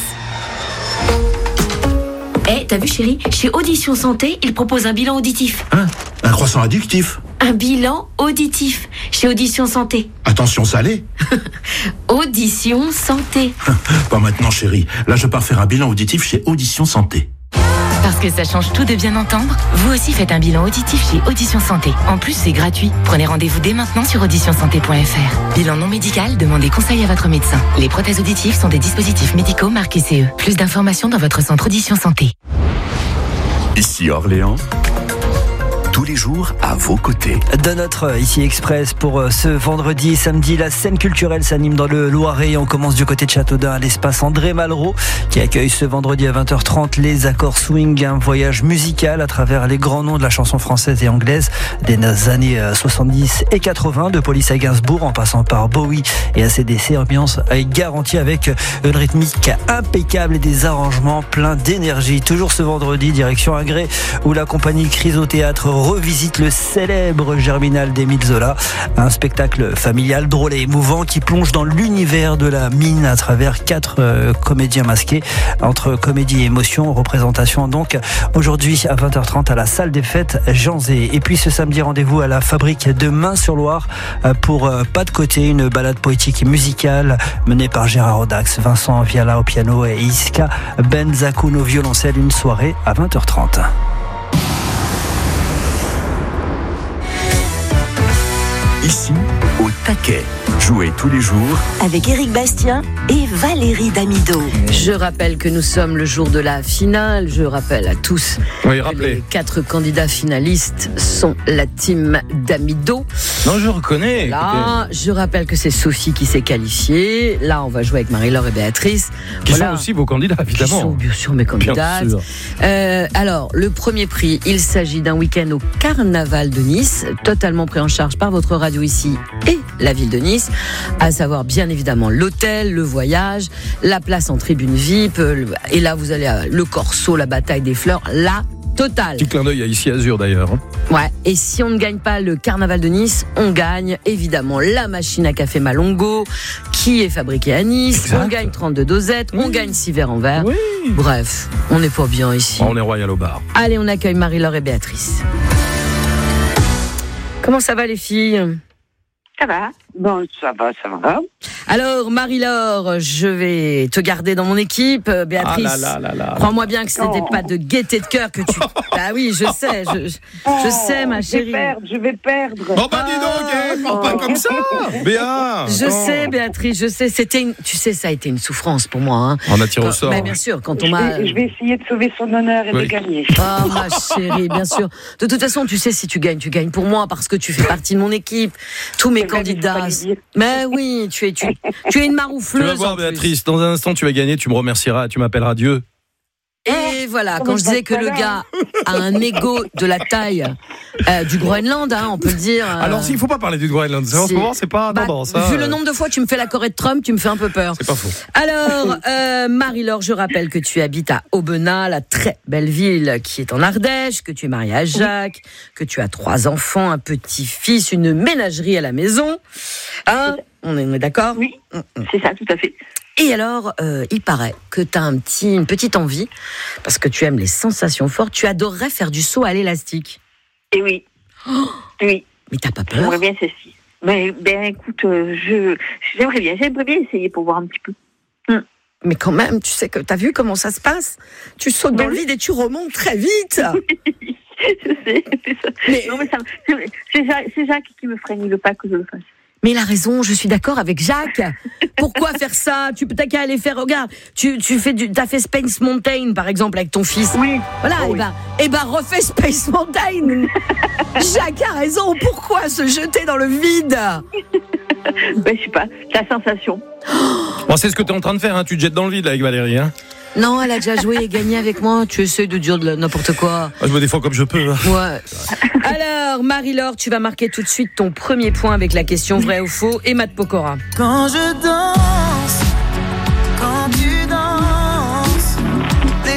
Eh, t'as vu chérie, chez Audition Santé, ils proposent un bilan auditif. Hein? Un croissant addictif. Un bilan auditif chez Audition Santé. Attention salé. Audition Santé. Pas maintenant chérie. Là je pars faire un bilan auditif chez Audition Santé. Parce que ça change tout de bien entendre, vous aussi faites un bilan auditif chez Audition Santé. En plus, c'est gratuit. Prenez rendez-vous dès maintenant sur audition santé point f r. Bilan non médical, demandez conseil à votre médecin. Les prothèses auditives sont des dispositifs médicaux marqués C E. Plus d'informations dans votre centre Audition Santé. Ici Orléans, tous les jours à vos côtés. De notre Ici Express pour ce vendredi et samedi, la scène culturelle s'anime dans le Loiret. On commence du côté de Châteaudun à l'espace André Malraux qui accueille ce vendredi à vingt heures trente les Accords Swing, un voyage musical à travers les grands noms de la chanson française et anglaise des années soixante-dix et quatre-vingts, de Police à Gainsbourg en passant par Bowie et A C D C. Ambiance garantie avec une rythmique impeccable et des arrangements pleins d'énergie. Toujours ce vendredi, direction Ingré où la compagnie Chrysothéâtre revisite le célèbre Germinal d'Émile Zola. Un spectacle familial, drôle et émouvant qui plonge dans l'univers de la mine à travers quatre euh, comédiens masqués. Entre comédie et émotion, représentation donc aujourd'hui à vingt heures trente à la salle des fêtes Jean Zé. Et puis ce samedi, rendez-vous à la fabrique de Main-sur-Loire pour euh, Pas de côté, une balade poétique et musicale menée par Gérard Audax, Vincent Viala au piano et Iska Benzakoun au violoncelle. Une soirée à vingt heures trente. Ici, au taquet. Jouez tous les jours avec Éric Bastien et Valérie Damido. Je rappelle que nous sommes le jour de la finale. Je rappelle à tous oui, que les quatre candidats finalistes sont la team Damido. Non, je reconnais. Là, écoutez. Je rappelle que c'est Sophie qui s'est qualifiée. Là, on va jouer avec Marie-Laure et Béatrice. Qui voilà. sont aussi vos candidats, évidemment. Qui sont bien sûr mes candidats. Euh, alors, le premier prix, il s'agit d'un week-end au Carnaval de Nice, totalement pris en charge par votre radio ici et la ville de Nice. À savoir bien évidemment l'hôtel, le voyage, la place en tribune V I P, et là vous allez à le Corso, la bataille des fleurs, la totale. Petit clin d'œil à Ici Azur d'ailleurs. Ouais, et si on ne gagne pas le Carnaval de Nice, on gagne évidemment la machine à café Malongo, qui est fabriquée à Nice, exact. On gagne trente-deux dosettes, oui. On gagne six verres en verre. Oui. Bref, on n'est pas bien ici. On est royal au bar. Allez, on accueille Marie-Laure et Béatrice. Comment ça va les filles ? Ça va, bon, ça va, ça va. Alors, Marie-Laure, je vais te garder dans mon équipe. Béatrice, ah là là là là. Crois-moi bien que ce n'était oh. pas de gaieté de cœur que tu... Ah oui, je sais, je, je, oh, je sais, ma chérie. Je vais perdre, je vais perdre. Bon, bah dis donc, oh. Parle pas comme ça, Béa. Je oh. sais, Béatrice, je sais. C'était une... Tu sais, ça a été une souffrance pour moi. Hein. On a tiré au sort. Mais bien sûr, quand on je m'a... Vais, je vais essayer de sauver son honneur et oui. de gagner. Oh, ma chérie, bien sûr. De toute façon, tu sais, si tu gagnes, tu gagnes pour moi parce que tu fais partie de mon équipe. Tous mes candidats... Mais oui, tu es, tu, tu es une maroufleuse. Tu vas voir, Béatrice, dans un instant, tu vas gagner, tu me remercieras, tu m'appelleras Dieu. Et voilà, quand je disais que le gars a un ego de la taille euh, du Groenland, hein, on peut le dire. Euh... Alors, s'il ne faut pas parler du Groenland, c'est, en ce moment, c'est pas bah, tendance. Hein, vu euh... le nombre de fois que tu me fais la Corée de Trump, tu me fais un peu peur. C'est pas faux. Alors, euh, Marie-Laure, je rappelle que tu habites à Aubenas, la très belle ville qui est en Ardèche, que tu es mariée à Jacques, oui. que tu as trois enfants, un petit-fils, une ménagerie à la maison. Hein ? On est, on est d'accord ? Oui, c'est ça, tout à fait. Et alors, euh, il paraît que tu as un petit, une petite envie, parce que tu aimes les sensations fortes, tu adorerais faire du saut à l'élastique. Et oui. Oh, oui. Mais t'as pas peur ? J'aimerais bien ceci. Ben, ben écoute, euh, je, j'aimerais bien, j'aimerais bien essayer pour voir un petit peu. Hum. Mais quand même, tu sais que t'as vu comment ça se passe ? Tu sautes dans oui. le vide et tu remontes très vite. Oui, je sais, c'est ça. Mais... Non, mais ça, c'est, Jacques, c'est Jacques qui me freine, il veut pas que je le fasse. Mais il a raison, je suis d'accord avec Jacques. Pourquoi faire ça ? Tu t'as qu'à aller faire, regarde, tu, tu fais du, t'as fait Space Mountain, par exemple, avec ton fils. Oui. Voilà, oh, et oui. ben, et ben, refais Space Mountain. Jacques a raison, pourquoi se jeter dans le vide ? Ben, je sais pas, la sensation. Bon, c'est ce que tu es en train de faire, hein. Tu te jettes dans le vide là, avec Valérie. Hein. Non, elle a déjà joué et gagné avec moi. Tu essaies de dire de n'importe quoi. Ah, je me défends comme je peux. Hein. Ouais. Alors, Marie-Laure, tu vas marquer tout de suite ton premier point avec la question vrai ou faux. Et Matt Pokora. Quand je danse, quand tu danses, des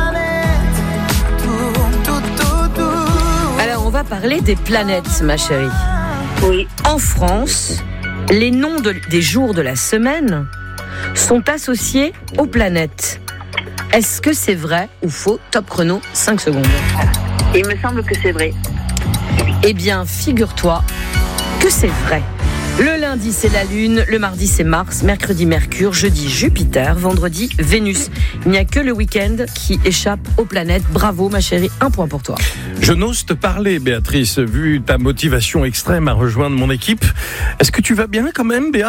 planètes tournent tout autour. Alors, on va parler des planètes, ma chérie. Oui. En France, les noms de, des jours de la semaine sont associés aux planètes. Est-ce que c'est vrai ou faux ? Top chrono, cinq secondes. Il me semble que c'est vrai. Eh bien, figure-toi que c'est vrai. Le lundi, c'est la Lune, le mardi, c'est Mars, mercredi, Mercure, jeudi, Jupiter, vendredi, Vénus. Il n'y a que le week-end qui échappe aux planètes. Bravo, ma chérie, un point pour toi. Je n'ose te parler, Béatrice, vu ta motivation extrême à rejoindre mon équipe. Est-ce que tu vas bien quand même, Béa ?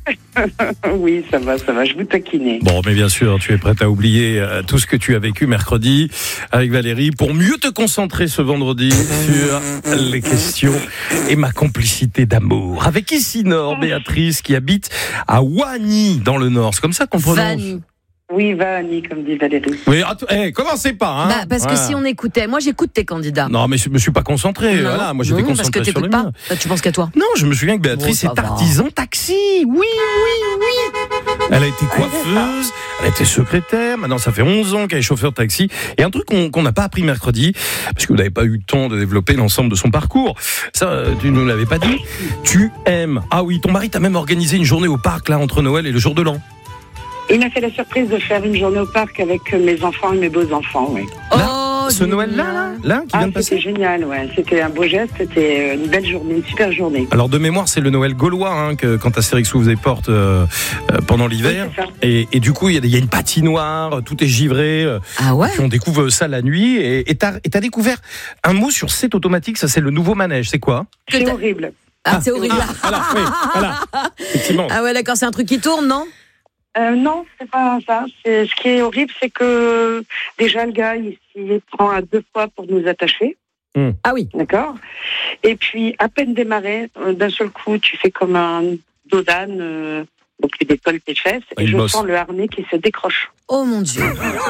Oui, ça va, ça va, je vous taquinais. Bon, mais bien sûr, tu es prête à oublier euh, tout ce que tu as vécu mercredi avec Valérie pour mieux te concentrer ce vendredi sur les questions et ma complicité d'amour. Avec ici Nord, Béatrice, qui habite à Wany, dans le Nord. C'est comme ça qu'on prononce ? Vanny. Oui, va Annie, comme dit Valérie. Oui, att- hey, commencez pas, hein. Bah, parce Voilà. que si on écoutait, moi j'écoute tes candidats. Non, mais je me suis pas concentré. Non, Voilà, moi j'étais non, parce que concentré sur t'écoutes le pas. mien. Bah, tu penses qu'à toi. Non, je me souviens que Béatrice Bon, ça est va. artisan taxi. Oui, oui, oui. Elle a été coiffeuse, elle a été secrétaire. Maintenant, ça fait onze ans qu'elle est chauffeur de taxi. Et un truc qu'on qu'on n'a pas appris mercredi, parce que vous n'avez pas eu le temps de développer l'ensemble de son parcours. Ça, euh, tu nous l'avais pas dit. Tu aimes. Ah oui, ton mari t'a même organisé une journée au parc là entre Noël et le jour de l'an. Il m'a fait la surprise de faire une journée au parc avec mes enfants et mes beaux-enfants, oui. Oh, Ce Noël-là, là, là, qui Ah, vient de passer. c'était génial, ouais. C'était un beau geste, c'était une belle journée, une super journée. Alors de mémoire, c'est le Noël gaulois hein, que quand Astérix ouvre les portes euh, euh, pendant l'hiver. Oui, c'est ça. et, et du coup, il y, a des- il y a une patinoire, tout est givré. euh, Ah ouais. Puis on découvre ça la nuit. Et et t'as et t'as découvre un mot sur cet automatique, ça c'est le nouveau manège. C'est quoi? C'est horrible. Ah, c'est horrible. Voilà, oui, voilà. Effectivement. Ah ouais, d'accord, c'est un truc qui tourne, non? Euh, non, c'est pas ça. C'est, ce qui est horrible, c'est que déjà le gars, il s'y prend à deux fois pour nous attacher. Mmh. Ah oui. D'accord. Et puis, à peine démarré, euh, d'un seul coup, tu fais comme un dos d'âne, euh, donc tu décolles tes fesses, Ah, et il je bosse. sens le harnais qui se décroche. Oh mon Dieu.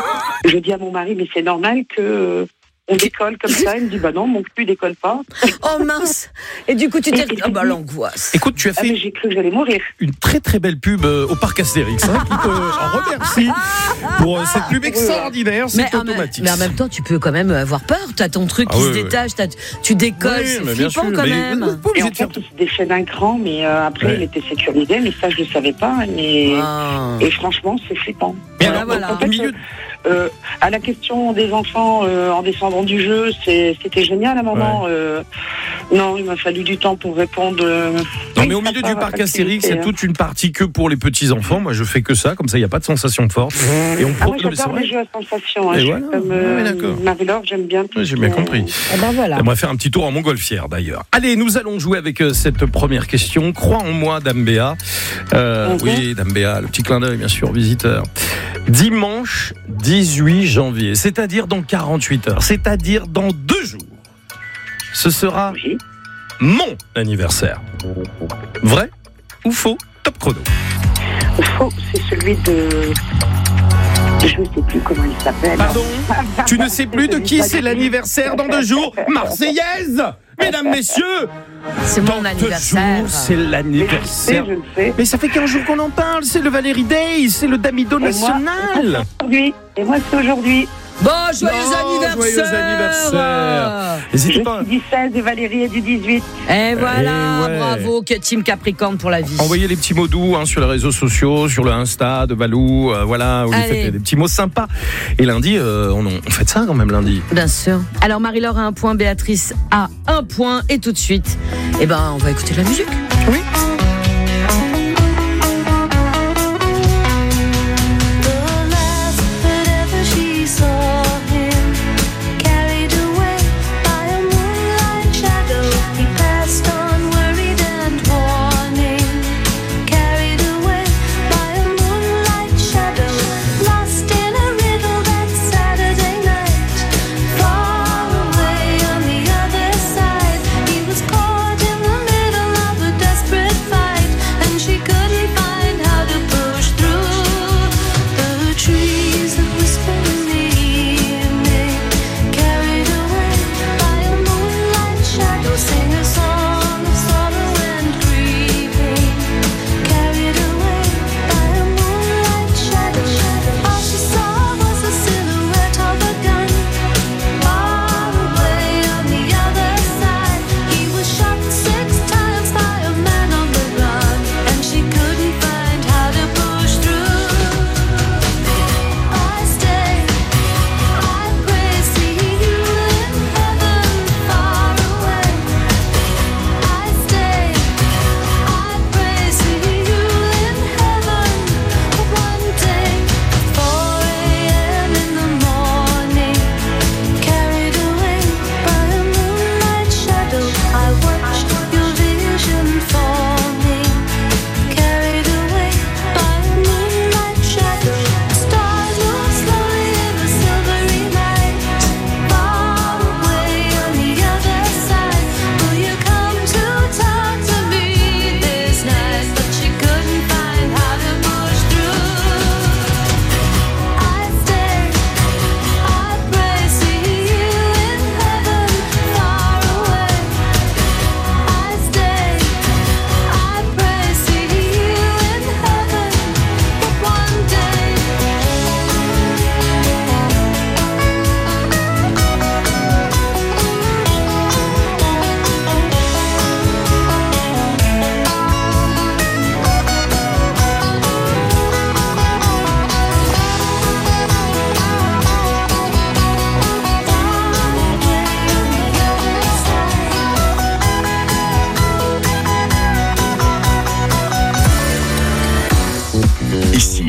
Je dis à mon mari, mais c'est normal que euh, on décolle comme ça. Il me dit, bah non, mon cul décolle pas. Oh mince. Et du coup, tu t'es... Oh bah l'angoisse. Écoute, tu as Ah, fait mais j'ai cru que j'allais mourir. une très très belle pub euh, au parc Astérix. Hein, qui te en remercie pour euh, cette pub extraordinaire. Mais C'est en, même, automatique. mais en même temps, tu peux quand même avoir peur. T'as ton truc Ah qui oui, se oui. détache, t'as- tu décolles, Oui, c'est mais bien flippant sûr, quand mais- même. Vous êtes pas Et obligé en de faire fait, il se défait d'un cran, mais euh, après, Ouais. il était sécurisé, mais ça, je ne savais pas. Et, Ah. et franchement, c'est flippant. Mais Voilà, alors, voilà. au milieu, Euh, à la question des enfants euh, en descendant du jeu, c'est, c'était génial à un moment. Euh, non, il m'a fallu du temps pour répondre. euh, Non, oui, mais au ça milieu part du à parc facilité, Astérix, il y a hein. toute une partie que pour les petits-enfants. Moi, je fais que ça, comme ça, il n'y a pas de sensation forte. Et on Ah, moi, pro- non, mais c'est j'adore vrai. les jeux à sensation. Hein. Et Je suis voilà. comme Ah euh, oui, d'accord. Marie-Laure, j'aime bien tout. Ouais, j'ai ce bien qui- compris. Eh ben voilà. J'aimerais faire un petit tour en montgolfière d'ailleurs. Allez, nous allons jouer avec euh, cette première question. Crois en moi, Dame Béa. Euh, Mhm. Oui, Dame Béa, le petit clin d'œil, bien sûr, visiteur. Dimanche dix-huit janvier, c'est-à-dire dans quarante-huit heures, c'est-à-dire dans deux jours, ce sera Oui. mon anniversaire. Vrai ou faux? Top chrono. Faux, c'est celui de. Je ne sais plus comment il s'appelle. Pardon? Tu ne sais plus de qui c'est l'anniversaire dans deux jours? Marseillaise! Mesdames, messieurs! C'est Dans mon deux anniversaire. jours, c'est Mais je l'anniversaire. sais, je le sais. Mais ça fait quinze jours qu'on en parle, c'est le Valérie Day, c'est le Damido Et moi, national. Aujourd'hui. Et moi, c'est aujourd'hui. Bon, joyeux Non, anniversaire. joyeux anniversaire. N'hésitez Je pas. suis du seize et Valérie est du dix-huit. Et voilà, Eh ouais. bravo, que Team Capricorne pour la vie. Envoyez les petits mots doux hein, sur les réseaux sociaux, sur le Insta de Valou, euh, voilà, où vous Allez. faites des petits mots sympas. Et lundi, euh, on, on fait ça quand même lundi. Bien sûr. Alors Marie-Laure a un point, Béatrice a un point, et tout de suite, eh ben, on va écouter de la musique. Oui. Caught in the middle of a desperate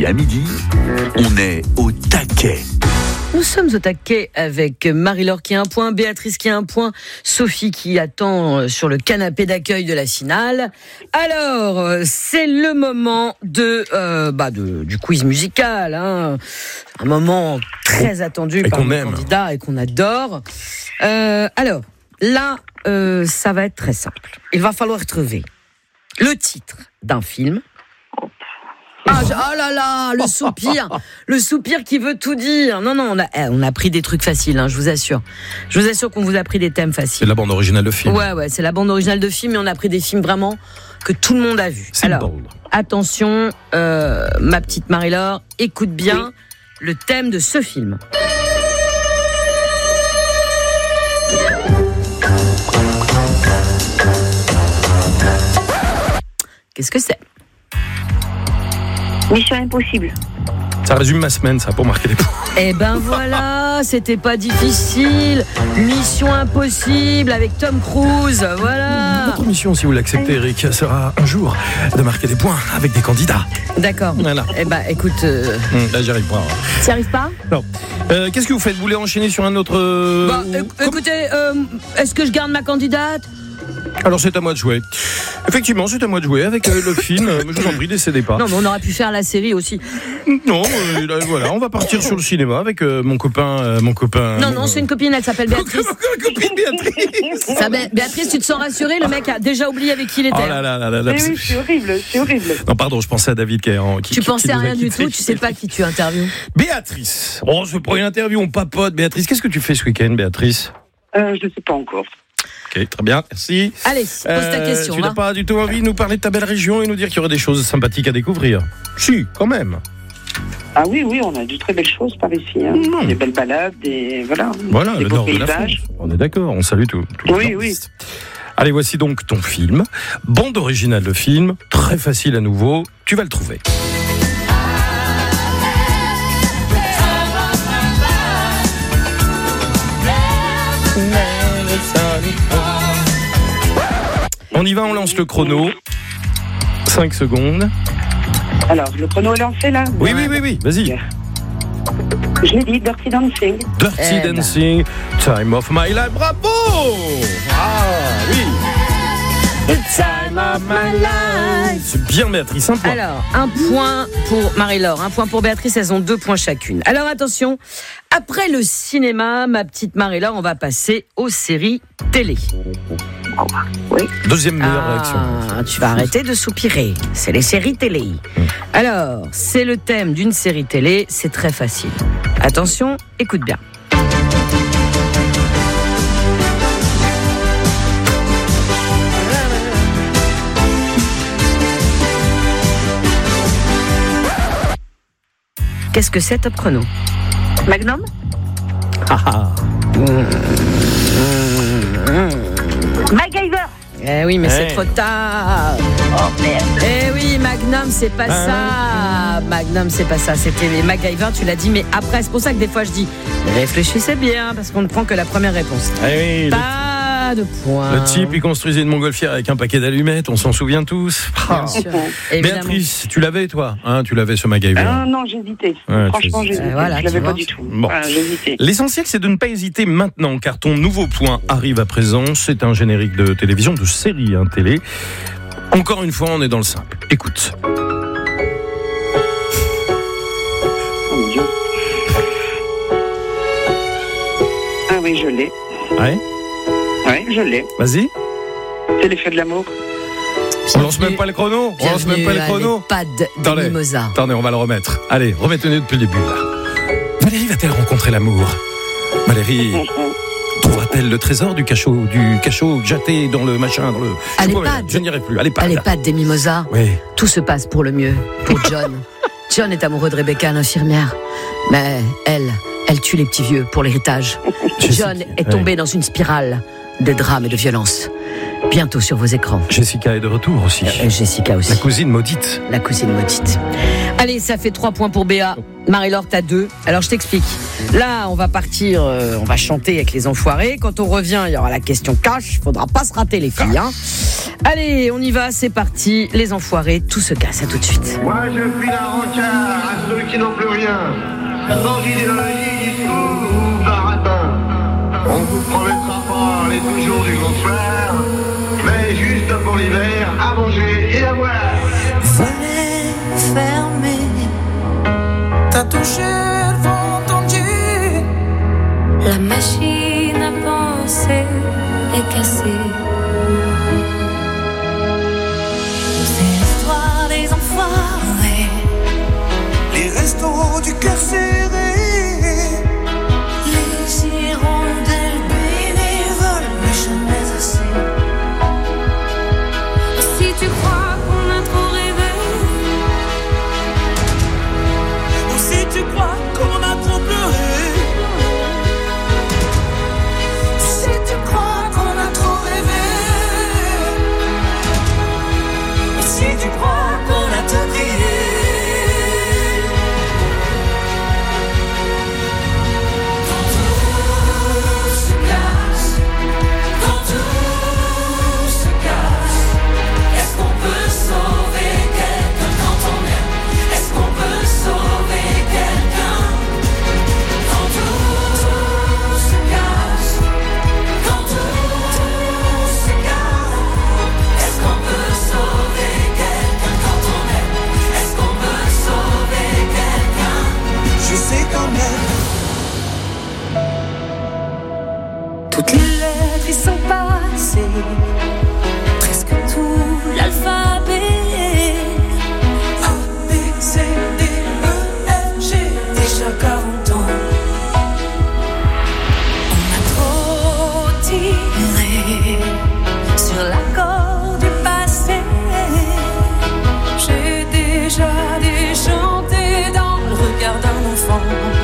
lundi à midi, on est au taquet. Nous sommes au taquet avec Marie-Laure qui a un point, Béatrice qui a un point, Sophie qui attend sur le canapé d'accueil de la finale. Alors, c'est le moment de, euh, bah de du quiz musical, hein. Un moment très attendu et par qu'on nos aime. candidats et qu'on adore. Euh, alors, là, euh, ça va être très simple. Il va falloir trouver le titre d'un film. Ah, je- oh là là, le soupir, le soupir qui veut tout dire. Non, non, on a, eh, on a pris des trucs faciles, hein, je vous assure. Je vous assure qu'on vous a pris des thèmes faciles. C'est la bande originale de film. Ouais, ouais, c'est la bande originale de film, mais on a pris des films vraiment que tout le monde a vu. Simple. Alors, attention, euh, ma petite Marie-Laure, écoute bien le thème de ce film. Qu'est-ce que c'est ? Mission impossible. Ça résume ma semaine, ça, pour marquer des points. Eh ben voilà, c'était pas difficile. Mission impossible avec Tom Cruise, voilà. Notre mission, si vous l'acceptez, Eric, sera un jour de marquer des points avec des candidats. D'accord. Voilà. Eh ben écoute, euh, Hum, Là, j'y arrive pas. t'y arrives pas ? Non. Euh, Qu'est-ce que vous faites ? Vous voulez enchaîner sur un autre... euh, Bah, ou- éc- écoutez, euh, est-ce que je garde ma candidate ? Alors, c'est à moi de jouer. Effectivement, c'est à moi de jouer avec euh, le film. Euh, Je vous en prie, décédez pas. Non, mais on aurait pu faire la série aussi. Non, euh, là, voilà, on va partir sur le cinéma avec euh, mon copain, euh, mon copain. Non, mon- non, c'est une copine, elle s'appelle Béatrice. copine Béatrice. Ça, Bé- Béatrice, tu te sens rassurée ? Le mec a déjà oublié avec qui il était. Oh là là là là là. Mais oui, c'est horrible, c'est horrible. Non, pardon, je pensais à David qui est en. Qui, Tu qui- pensais qui à nous a rien du quittés. tout, tu sais pas qui tu interviews. Béatrice. Oh, c'est pour une interview, on papote. Béatrice, qu'est-ce que tu fais ce week-end, Béatrice ? Euh, je ne sais pas encore. Ok, très bien, merci. Allez, pose ta Euh, question. Tu va. n'as pas du tout envie de nous parler de ta belle région et nous dire qu'il y aurait des choses sympathiques à découvrir ? Si, quand même. Ah oui, oui, on a de très belles choses par ici. Hein. Mmh. Des belles balades, des voilà, Voilà, des le beaux nord de la paysages. France. On est d'accord, on salue tout. tout Oui, le oui. nord-est. Allez, voici donc ton film. Bande originale de film, très facile à nouveau, tu vas le trouver. On y va, on lance le chrono. cinq secondes. Alors, le chrono est lancé là ? Oui, oui, oui, oui, vas-y. Je l'ai dit, Dirty Dancing. Dirty Eh ben. Dancing, Time of My Life, bravo! Ah oui! Time of my life. C'est bien Béatrice, un point. Alors, un point pour Marie-Laure, un point pour Béatrice, elles ont deux points chacune. Alors attention, après le cinéma, ma petite Marie-Laure, on va passer aux séries télé. Oui. Deuxième meilleure réaction. Ah, tu vas arrêter de soupirer. C'est les séries télé. Alors, c'est le thème d'une série télé, c'est très facile. Attention, écoute bien. Qu'est-ce que c'est, Top Chrono? Magnum. Ah, ah. MacGyver. Eh oui, mais c'est Eh. trop tard. Oh merde. Eh oui, Magnum, c'est pas ça. Magnum, c'est pas ça. C'était les MacGyver, tu l'as dit, mais après, c'est pour ça que des fois je dis réfléchissez bien, parce qu'on ne prend que la première réponse. Eh oui, le, Pas de point. le type, il construisait une montgolfière avec un paquet d'allumettes, on s'en souvient tous. Ah. Bien sûr. Évidemment. Béatrice, tu l'avais toi hein, Tu l'avais ce MacGyver. Ah non, j'hésitais. Ouais, Franchement, tu- j'hésitais. Euh, voilà, je tu l'avais pas vois. du tout. Bon. Voilà, j'hésitais. L'essentiel, c'est de ne pas hésiter maintenant, car ton nouveau point arrive à présent. C'est un générique de télévision, de série hein, télé. Encore une fois, on est dans le simple. Écoute. Oh mon Dieu. Ah oui, je l'ai. Ouais, Oui, je l'ai. vas-y. C'est les feux de l'amour. On lance même pas le chrono. On lance même pas le chrono. Pas de Attendez. mimosa. Attendez, on va le remettre. Allez, remettez-le depuis le début. Là. Valérie va-t-elle rencontrer l'amour? Valérie trouvera-t-elle le trésor du cachot, du cachot jeté dans le machin, dans le. À Je sais pas, l'EHPAD. Je n'irai plus. Allez, pas. À l'EHPAD des mimosas, Oui. tout se passe pour le mieux, pour John. John est amoureux de Rebecca, l'infirmière. Mais elle, elle tue les petits vieux pour l'héritage. Je sais John qui- est tombé dans une spirale de drame et de violence. bientôt sur vos écrans. Jessica est de retour aussi. Euh, Jessica aussi. La cousine maudite. La cousine maudite. Allez, ça fait trois points pour Béa. Marie-Laure, t'as deux. Alors, je t'explique. Là, on va partir, euh, on va chanter avec les enfoirés. Quand on revient, il y aura la question cash. Faudra pas se rater, les filles. Hein. Allez, on y va, c'est parti. Les enfoirés, tout se casse. À tout de suite. Moi, je fuis la rancard à ceux qui n'ont plus rien. Sans idéologie, discours ou baratin. On vous promettra pas les toujours du bonsoir, mais juste pour l'hiver, à manger et à boire. Volet fermé, t'as touché le vent tendu. La machine à penser est cassée. C'est l'histoire des enfoirés. Les restos du cœur serré. Les hirondelles bénévoles, mais jamais assez. Si tu crois qu'on a trop rêvé, ou si tu crois qu'on a trop pleuré, si tu crois qu'on a trop rêvé, ou si tu crois qu'on a tout crié. toutes les lettres y sont passées, presque tout l'alphabet. A, B, C, D, E, F, G, déjà quarante ans. On a trop tiré sur l'accord du passé. J'ai déjà déchanté dans le regard d'un enfant.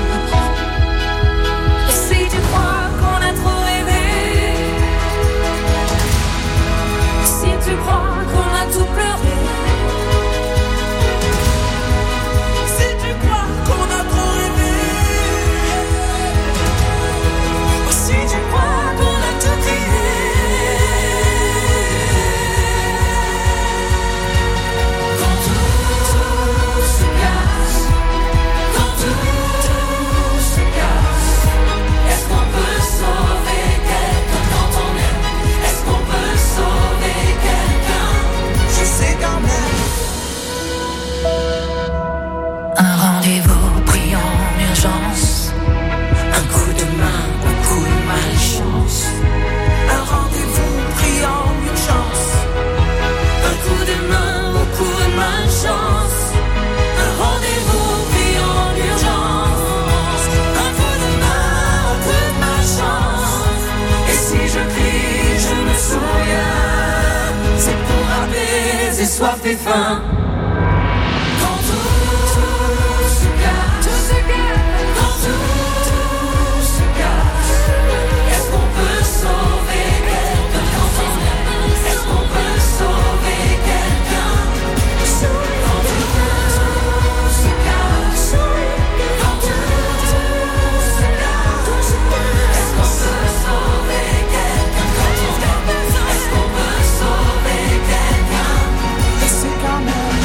Tu crois qu'on a tout pleuré, si tu crois qu'on a trop rêvé, si tu crois qu'on a tout crié, quand tout se casse, quand tout se casse, est-ce qu'on peut sauver quelqu'un quand on aime? Est-ce qu'on peut sauver je sais quand même. un rendez-vous pris en urgence, un coup de main, un coup de malchance. Un rendez-vous pris en urgence, Un coup de main, un coup de malchance. Un rendez-vous pris en urgence, un coup de main, un coup de malchance. Et si je crie, je me souviens, c'est pour apaiser soif et faim. Quand tout se casse, quand tout se casse, est-ce qu'on peut sauver quelqu'un quand on aime? Est-ce qu'on peut sauver quelqu'un? Quand tout se casse, quand tout se casse, est-ce qu'on peut sauver quelqu'un quand on aime? Est-ce qu'on peut sauver quelqu'un? je sais quand même.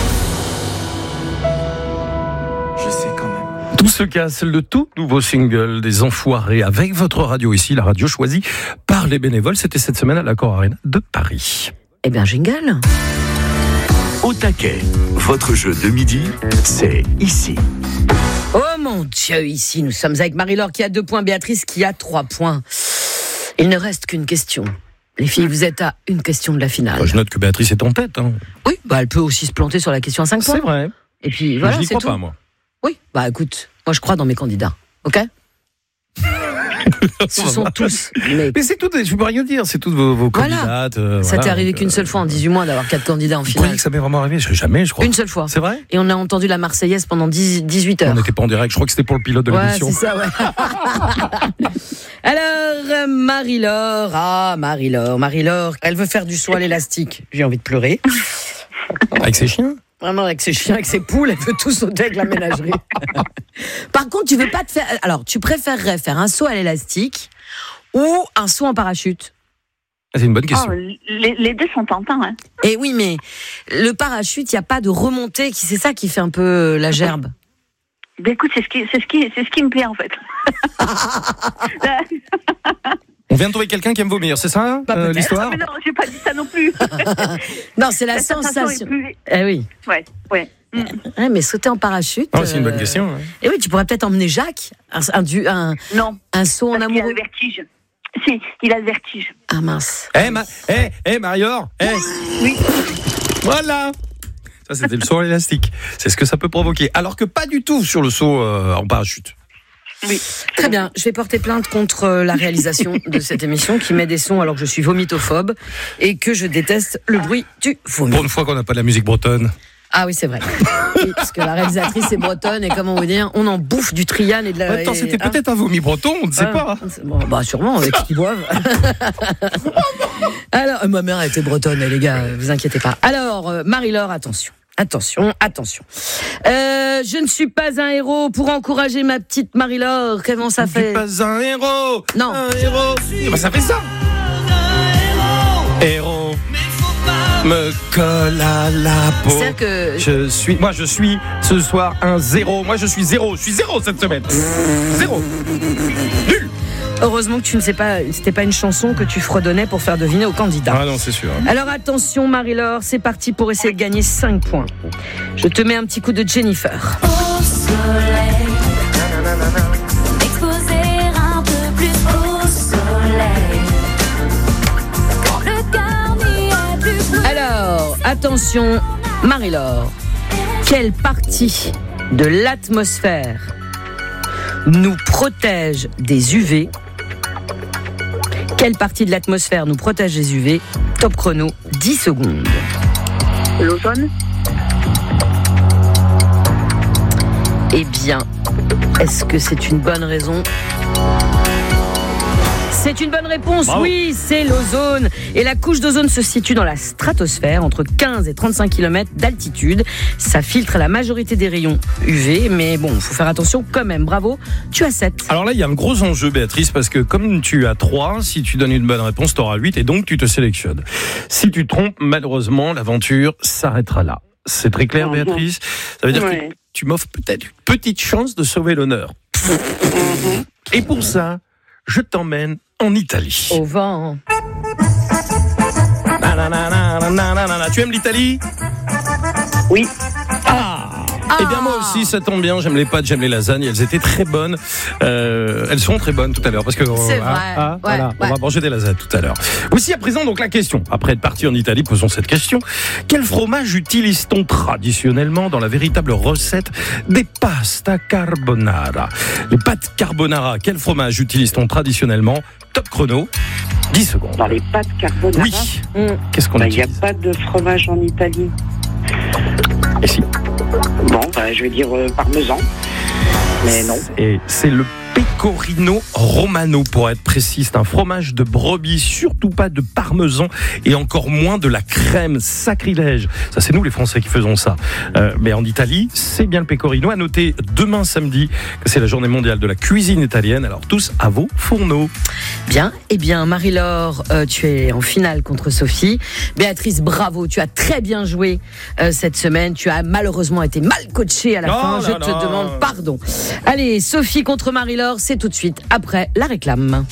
Je sais quand même. Tout se casse, le tout nouveau single des Enfoirés avec votre radio ici, la radio choisie par les bénévoles. C'était cette semaine à l'Accor Arena de Paris. Eh bien, jingle. Au taquet, votre jeu de midi, c'est ici. Oh mon Dieu, ici, nous sommes avec Marie-Laure qui a deux points, Béatrice qui a trois points. Il ne reste qu'une question. Les filles, vous êtes à une question de la finale. Je note que Béatrice est en tête. Hein. Oui, bah elle peut aussi se planter sur la question à cinq points. C'est vrai. Et puis voilà, je n'y c'est crois tout. pas, moi. Oui, bah écoute, moi je crois dans mes candidats, ok? Ce sont tous. Mais, mais c'est tout, je peux rien dire, c'est toutes vos, vos Voilà. candidates. Euh, Ça voilà, t'est arrivé donc, qu'une seule fois en dix-huit mois d'avoir quatre candidats en Vous finale. croyez que ça m'est vraiment arrivé? Je Jamais, je crois. Une seule fois. C'est vrai? Et on a entendu la Marseillaise pendant dix, dix-huit heures. On n'était pas en direct, je crois que c'était pour le pilote de Ouais, l'émission. c'est ça, ouais. Alors, Marie-Laure, ah, Marie-Laure, Marie-Laure, elle veut faire du saut à l'élastique. J'ai envie de pleurer. Avec ses chiens? Vraiment, avec ses chiens, avec ses poules, elle veut tout sauter avec la ménagerie. Par contre, tu veux pas te faire. Alors, tu préférerais faire un saut à l'élastique ou un saut en parachute? Ah, c'est une bonne question. Oh, les, les deux sont tentants. Hein. Et oui, mais le parachute, il n'y a pas de remontée. qui- C'est ça qui fait un peu la gerbe. Ben écoute, c'est ce qui, c'est ce qui, c'est ce qui me plaît en fait. On vient de trouver quelqu'un qui aime vomir, c'est ça Bah, euh, peut-être. l'histoire? Ah, mais non, j'ai pas dit ça non plus. Non, c'est la, La sensation sensation. est plus- Eh oui. Ouais, ouais. Mm. Ouais, mais sauter en parachute. Ah, c'est une bonne euh, question. hein. Et oui, tu pourrais peut-être emmener Jacques, un, un, du- un, Non. un saut en Parce qu'il a amoureux. le vertige. Si, il a le vertige. Ah mince. Eh, ma... eh, eh, Marie-Laure, eh. Oui. Voilà. Ça, c'était le saut à l'élastique. C'est ce que ça peut provoquer. Alors que pas du tout sur le saut euh, en parachute. Oui. Très bien, je vais porter plainte contre euh, la réalisation de cette émission qui met des sons alors que je suis vomitophobe et que je déteste le bruit du vomi. Pour une fois qu'on n'a pas de la musique bretonne. Ah oui, c'est vrai. Oui, parce que la réalisatrice est bretonne et comment vous dire, on en bouffe du Triane et de la... En même temps, et- c'était hein peut-être un vomi breton, on ne sait Ah, pas. Bon, bah sûrement, avec ce qu'ils boivent. Alors, euh, ma mère était bretonne, les gars, euh, vous inquiétez pas. Alors, euh, Marie-Laure, attention. Attention, attention. Euh, je ne suis pas un héros pour encourager ma petite Marie-Laure. Comment ça Tu fait? n'es pas un héros. Non. Un héros. Bah, ça fait ça. Héros me colle à la peau. C'est-à-dire que- Je suis, moi, je suis ce soir un zéro. Moi, je suis zéro. Je suis zéro cette semaine. Zéro. Nul. Heureusement que tu ne sais pas, c'était pas une chanson que tu fredonnais pour faire deviner aux candidats. Ah non, c'est sûr. Alors attention Marie-Laure, c'est parti pour essayer de gagner cinq points. Je te mets un petit coup de Jennifer. Au soleil, exposer un peu plus au soleil. Quand le cœur n'y est plus brûlé. Alors, attention Marie-Laure, quelle partie de l'atmosphère nous protège des U V? Quelle partie de l'atmosphère nous protège des U V? Top chrono, dix secondes. L'ozone. Eh bien, est-ce que c'est une bonne raison? C'est une bonne réponse, Bravo. oui, c'est l'ozone. Et la couche d'ozone se situe dans la stratosphère, entre quinze et trente-cinq kilomètres d'altitude. Ça filtre la majorité des rayons U V, mais bon, il faut faire attention quand même. Bravo, tu as sept. Alors là, il y a un gros enjeu, Béatrice, parce que comme tu as trois, si tu donnes une bonne réponse, tu auras huit, et donc tu te sélectionnes. Si tu te trompes, malheureusement, l'aventure s'arrêtera là. C'est très clair, Mhm. Béatrice? Ça veut dire Ouais. que tu m'offres peut-être une petite chance de sauver l'honneur. Et pour ça, je t'emmène en Italie. Au vent. Nananana, tu aimes l'Italie? Oui. Ah, Eh bien moi aussi, ça tombe bien, j'aime les pâtes, j'aime les lasagnes, elles étaient très bonnes. Euh, elles seront très bonnes tout à l'heure parce que C'est ah, vrai. ah, Ouais, voilà, ouais. on va manger des lasagnes tout à l'heure. Voici à présent donc la question. Après être parti en Italie, posons cette question. Quel fromage utilise-t-on traditionnellement dans la véritable recette des pasta carbonara? Les pâtes carbonara, quel fromage utilise-t-on traditionnellement? Top chrono, dix secondes. Dans les pâtes carbonara. Oui. Qu'est-ce qu'on Bah, il n'y a utilise? pas de fromage en Italie. Et si. Bon, bah, je vais dire euh, parmesan. Mais non. Et c'est le pecorino romano, pour être précis. C'est un fromage de brebis, surtout pas de parmesan et encore moins de la crème. Sacrilège. Ça, c'est nous les Français qui faisons ça. Euh, mais en Italie, c'est bien le pecorino. À noter demain samedi que c'est la journée mondiale de la cuisine italienne. Alors tous à vos fourneaux. Bien, eh bien Marie-Laure, euh, tu es en finale contre Sophie. Béatrice, bravo, tu as très bien joué euh, cette semaine. Tu as malheureusement été mal coachée à la Oh fin. là Je te là. demande pardon. Allez, Sophie contre Marie-Laure, c'est tout de suite après la réclame.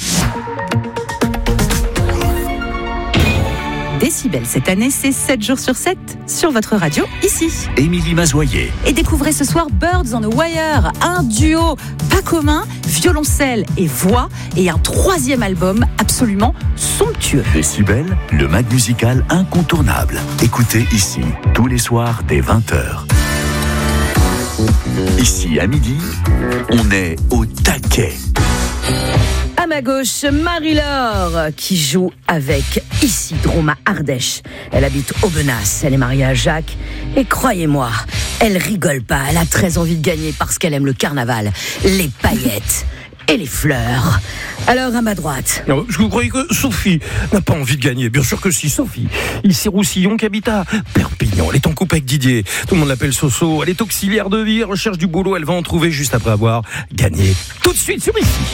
Décibel, cette année, c'est sept jours sur sept sur votre radio, ici. Émilie Mazoyer. Et découvrez ce soir Birds on a Wire, un duo pas commun, violoncelle et voix, et un troisième album absolument somptueux. Décibel, le mag musical incontournable. Écoutez ici, tous les soirs dès vingt heures. Ici, à midi, on est au taquet. À ma gauche, Marie-Laure, qui joue avec Isidro, ma Ardèche. Elle habite Aubenas, elle est mariée à Jacques. Et croyez-moi, elle rigole pas, elle a très envie de gagner parce qu'elle aime le carnaval, les paillettes et les fleurs. Alors, à ma droite. Non, je croyais que Sophie n'a pas envie de gagner. Bien sûr que si, Sophie. Ici Roussillon qui habite à Perpignan. Elle est en couple avec Didier. Tout le monde l'appelle Soso. Elle est auxiliaire de vie, recherche du boulot. Elle va en trouver juste après avoir gagné. Tout de suite sur ici.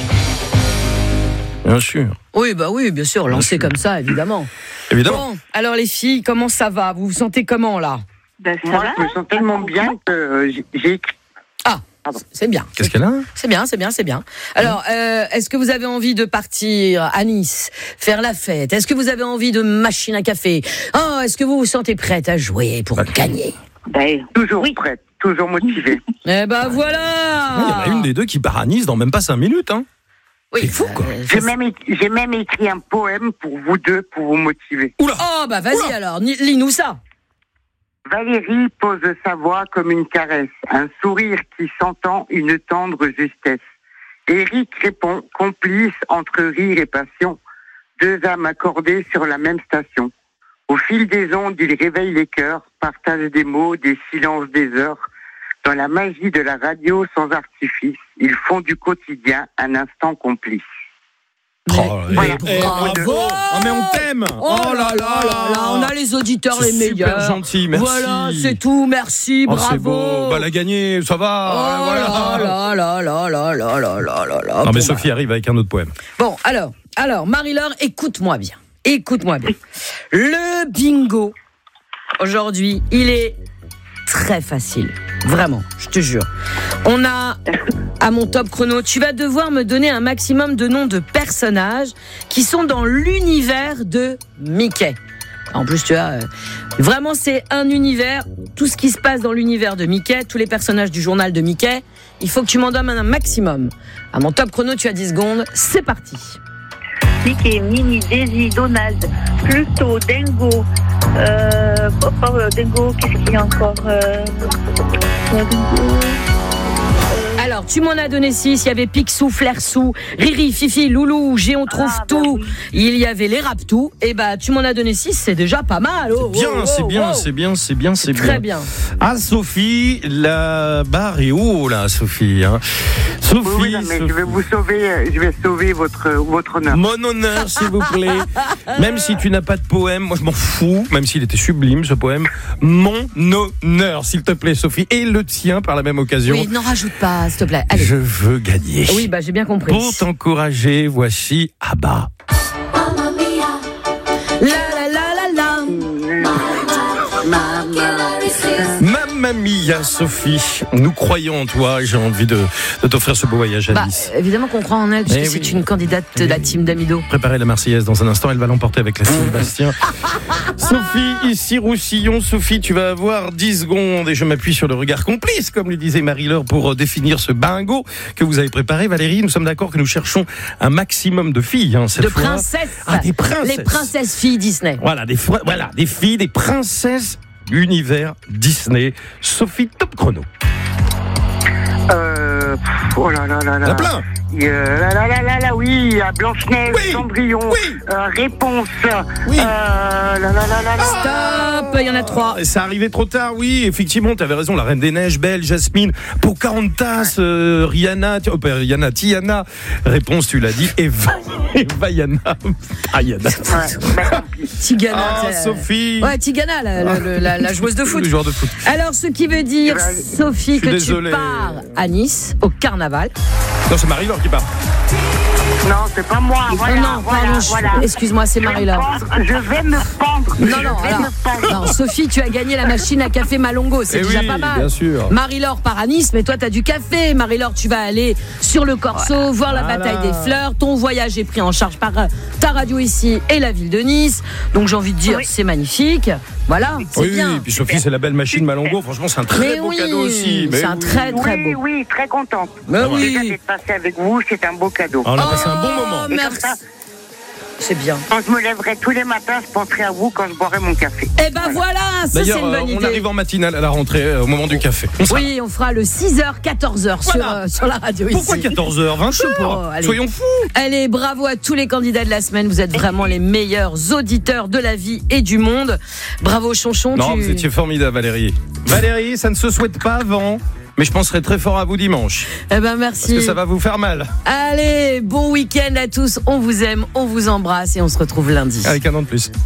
Bien sûr. Oui, bah oui, bien sûr, lancé comme ça, évidemment. Évidemment. Bon, alors les filles, comment ça va? Vous vous sentez comment, là? Ben, Moi, je me sens tellement bien que euh, j'ai- j'ai écrit. Ah, c'est bien. Qu'est-ce qu'elle a? C'est bien, c'est bien, c'est bien. Alors, euh, est-ce que vous avez envie de partir à Nice, faire la fête? Est-ce que vous avez envie de machine à café? Oh, est-ce que vous vous sentez prête à jouer pour gagner? Ben, toujours prête, toujours motivée. Eh ben voilà. Il y en a une des deux qui part à Nice dans même pas cinq minutes. Hein. Oui, c'est fou, quoi. J'ai même, écrit- j'ai même écrit un poème pour vous deux, pour vous motiver. Oh, bah vas-y alors, ni- lis-nous ça. Valérie pose sa voix comme une caresse, un sourire qui s'entend, une tendre justesse. Éric répond, complice entre rire et passion, deux âmes accordées sur la même station. Au fil des ondes, ils réveillent les cœurs, partagent des mots, des silences, des heures. Dans la magie de la radio sans artifice, ils font du quotidien un instant complice. Oh, Voilà. eh, bravo. Oh, mais on t'aime. Oh là là là là, on a les auditeurs C'est les super meilleurs. gentil, merci. Voilà, c'est tout, merci, Oh, bravo. c'est beau. Bah, elle a gagné, ça va. Oh voilà. là là là là là là là là là. Non, mais Bon, Sophie bah. arrive avec un autre poème. Bon, alors, alors, Marie-Laure, écoute-moi bien. Écoute-moi bien. Le bingo, aujourd'hui, il est très facile. Vraiment, je te jure. On a, à mon top chrono, tu vas devoir me donner un maximum de noms de personnages qui sont dans l'univers de Mickey. En plus, tu vois, euh, vraiment, c'est un univers. Tout ce qui se passe dans l'univers de Mickey, tous les personnages du journal de Mickey, il faut que tu m'en donnes un maximum. À mon top chrono, tu as dix secondes. C'est parti. Mickey, Minnie, Daisy, Donald, Pluto, Dingo, euh, oh, oh, Dingo, qu'est-ce qu'il y a encore euh, Dingo. Alors, tu m'en as donné six. Il y avait Picsou, Flairsou, Riri, Fifi, Loulou, Géon trouve Ah, bah tout. oui. Il y avait les Raptous. Et bah, tu m'en as donné six. C'est déjà pas mal. Oh, Bien, oh, c'est oh, bien, oh. c'est bien, c'est bien, c'est bien. Très bien. Ah, Sophie, la barre est haut, là, Sophie. Hein. Sophie, Oui, non, mais Sophie. je vais vous sauver, euh, je vais sauver votre, votre honneur. Mon honneur, s'il vous plaît. Même si tu n'as pas de poème, moi je m'en fous, même s'il était sublime ce poème. Mon honneur, s'il te plaît, Sophie. Et le tien par la même occasion. Oui, n'en rajoute pas, s'il te plaît. Allez. Je veux gagner. Oui, bah, j'ai bien compris. Pour t'encourager, voici Abba. La la la la la. Mamma mia, Sophie. Nous croyons en toi et j'ai envie de, de t'offrir ce beau voyage à Bah, Nice. évidemment qu'on croit en elle, puisque Eh c'est oui. une candidate de la team d'Amido. Préparez la Marseillaise dans un instant, elle va l'emporter avec la Sébastien. Sophie, ici Roussillon. Sophie, tu vas avoir dix secondes et je m'appuie sur le regard complice, comme le disait Marie-Laure, pour euh, définir ce bingo que vous avez préparé. Valérie, nous sommes d'accord que nous cherchons un maximum de filles. Hein, cette De fois. princesses. Ah, des princesses. Les princesses filles Disney. Voilà, des, fr- voilà, des filles, des princesses univers Disney. Sophie, top chrono. Euh, pff, oh là là là là. Il y en a plein. Euh, là là là là là, oui, il y a Blanche-Neige, Oui. Cendrillon, Oui. euh, Réponse. Oui. Euh, là là là là là. Stop, il y en a trois. Ah, ça arrivait trop tard, oui, effectivement, tu avais raison, la Reine des Neiges, Belle, Jasmine, Pocahontas, euh, Rihanna, ti- oh, pas Rihanna, Tiana, réponse, tu l'as dit, Eva, Eva Yana, pas Yana. Tigana. Ah, t'sais. Sophie. Ouais, Tigana, la, la- la- la- la joueuse de foot. Le joueur de foot. Alors, ce qui veut dire, Sophie, Je suis que désolé. tu pars à Nice, au carnaval. Non, c'est Marie-Laure qui part. Non, c'est pas moi. Voilà, non, non, voilà, pardon, je- voilà. excuse-moi, c'est Je vais me Marie-Laure. pendre, Je vais me pendre. Non, je non, vais alors, me pendre. non, Sophie, tu as gagné la machine à café Malongo, c'est Eh déjà oui, pas mal. bien sûr. Marie-Laure part à Nice, mais toi, t'as du café. Marie-Laure, tu vas aller sur le Corso, voir la Voilà. bataille des fleurs. Ton voyage est pris en charge par euh, ta radio ici et la ville de Nice. Donc, j'ai envie de dire, Oui. c'est magnifique. Voilà, c'est Oui, bien. oui, puis Sophie, c'est la belle machine Malongo, franchement, c'est un très Mais beau oui, cadeau aussi. c'est un oui. très, très Oui, beau. oui, très contente. Mais Déjà oui. d'être passé avec vous, c'est un beau cadeau. Ah, on a passé un bon Oh, moment. Et comme merci. ça, C'est bien. Quand je me lèverai tous les matins, je penserai à vous quand je boirai mon café. Eh ben voilà, ça c'est D'ailleurs, une bonne euh, on idée. arrive en matinale à la rentrée, euh, au moment du café. On sera- Oui, on fera le six heures, quatorze heures Voilà. sur, euh, sur la radio Pourquoi ici. quatorze heures, vingt Je sais pas, heures allez. Soyons fous. Allez, bravo à tous les candidats de la semaine. Vous êtes vraiment les meilleurs auditeurs de la vie et du monde. Bravo Chonchon. Non, tu... vous étiez formidable, Valérie. Valérie, ça ne se souhaite pas avant, mais je penserai très fort à vous dimanche. Eh ben merci. Parce que ça va vous faire mal. Allez, bon week-end à tous. On vous aime, on vous embrasse et on se retrouve lundi. Avec un an de plus.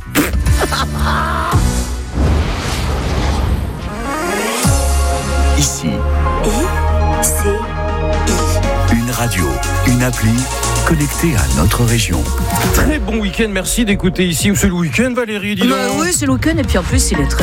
Ici, I, C, I. une radio, une appli connectée à notre région. Très bon week-end, merci d'écouter ici. Ou c'est le week-end, Valérie, dis donc. Bah oui, c'est le week-end et puis en plus il est très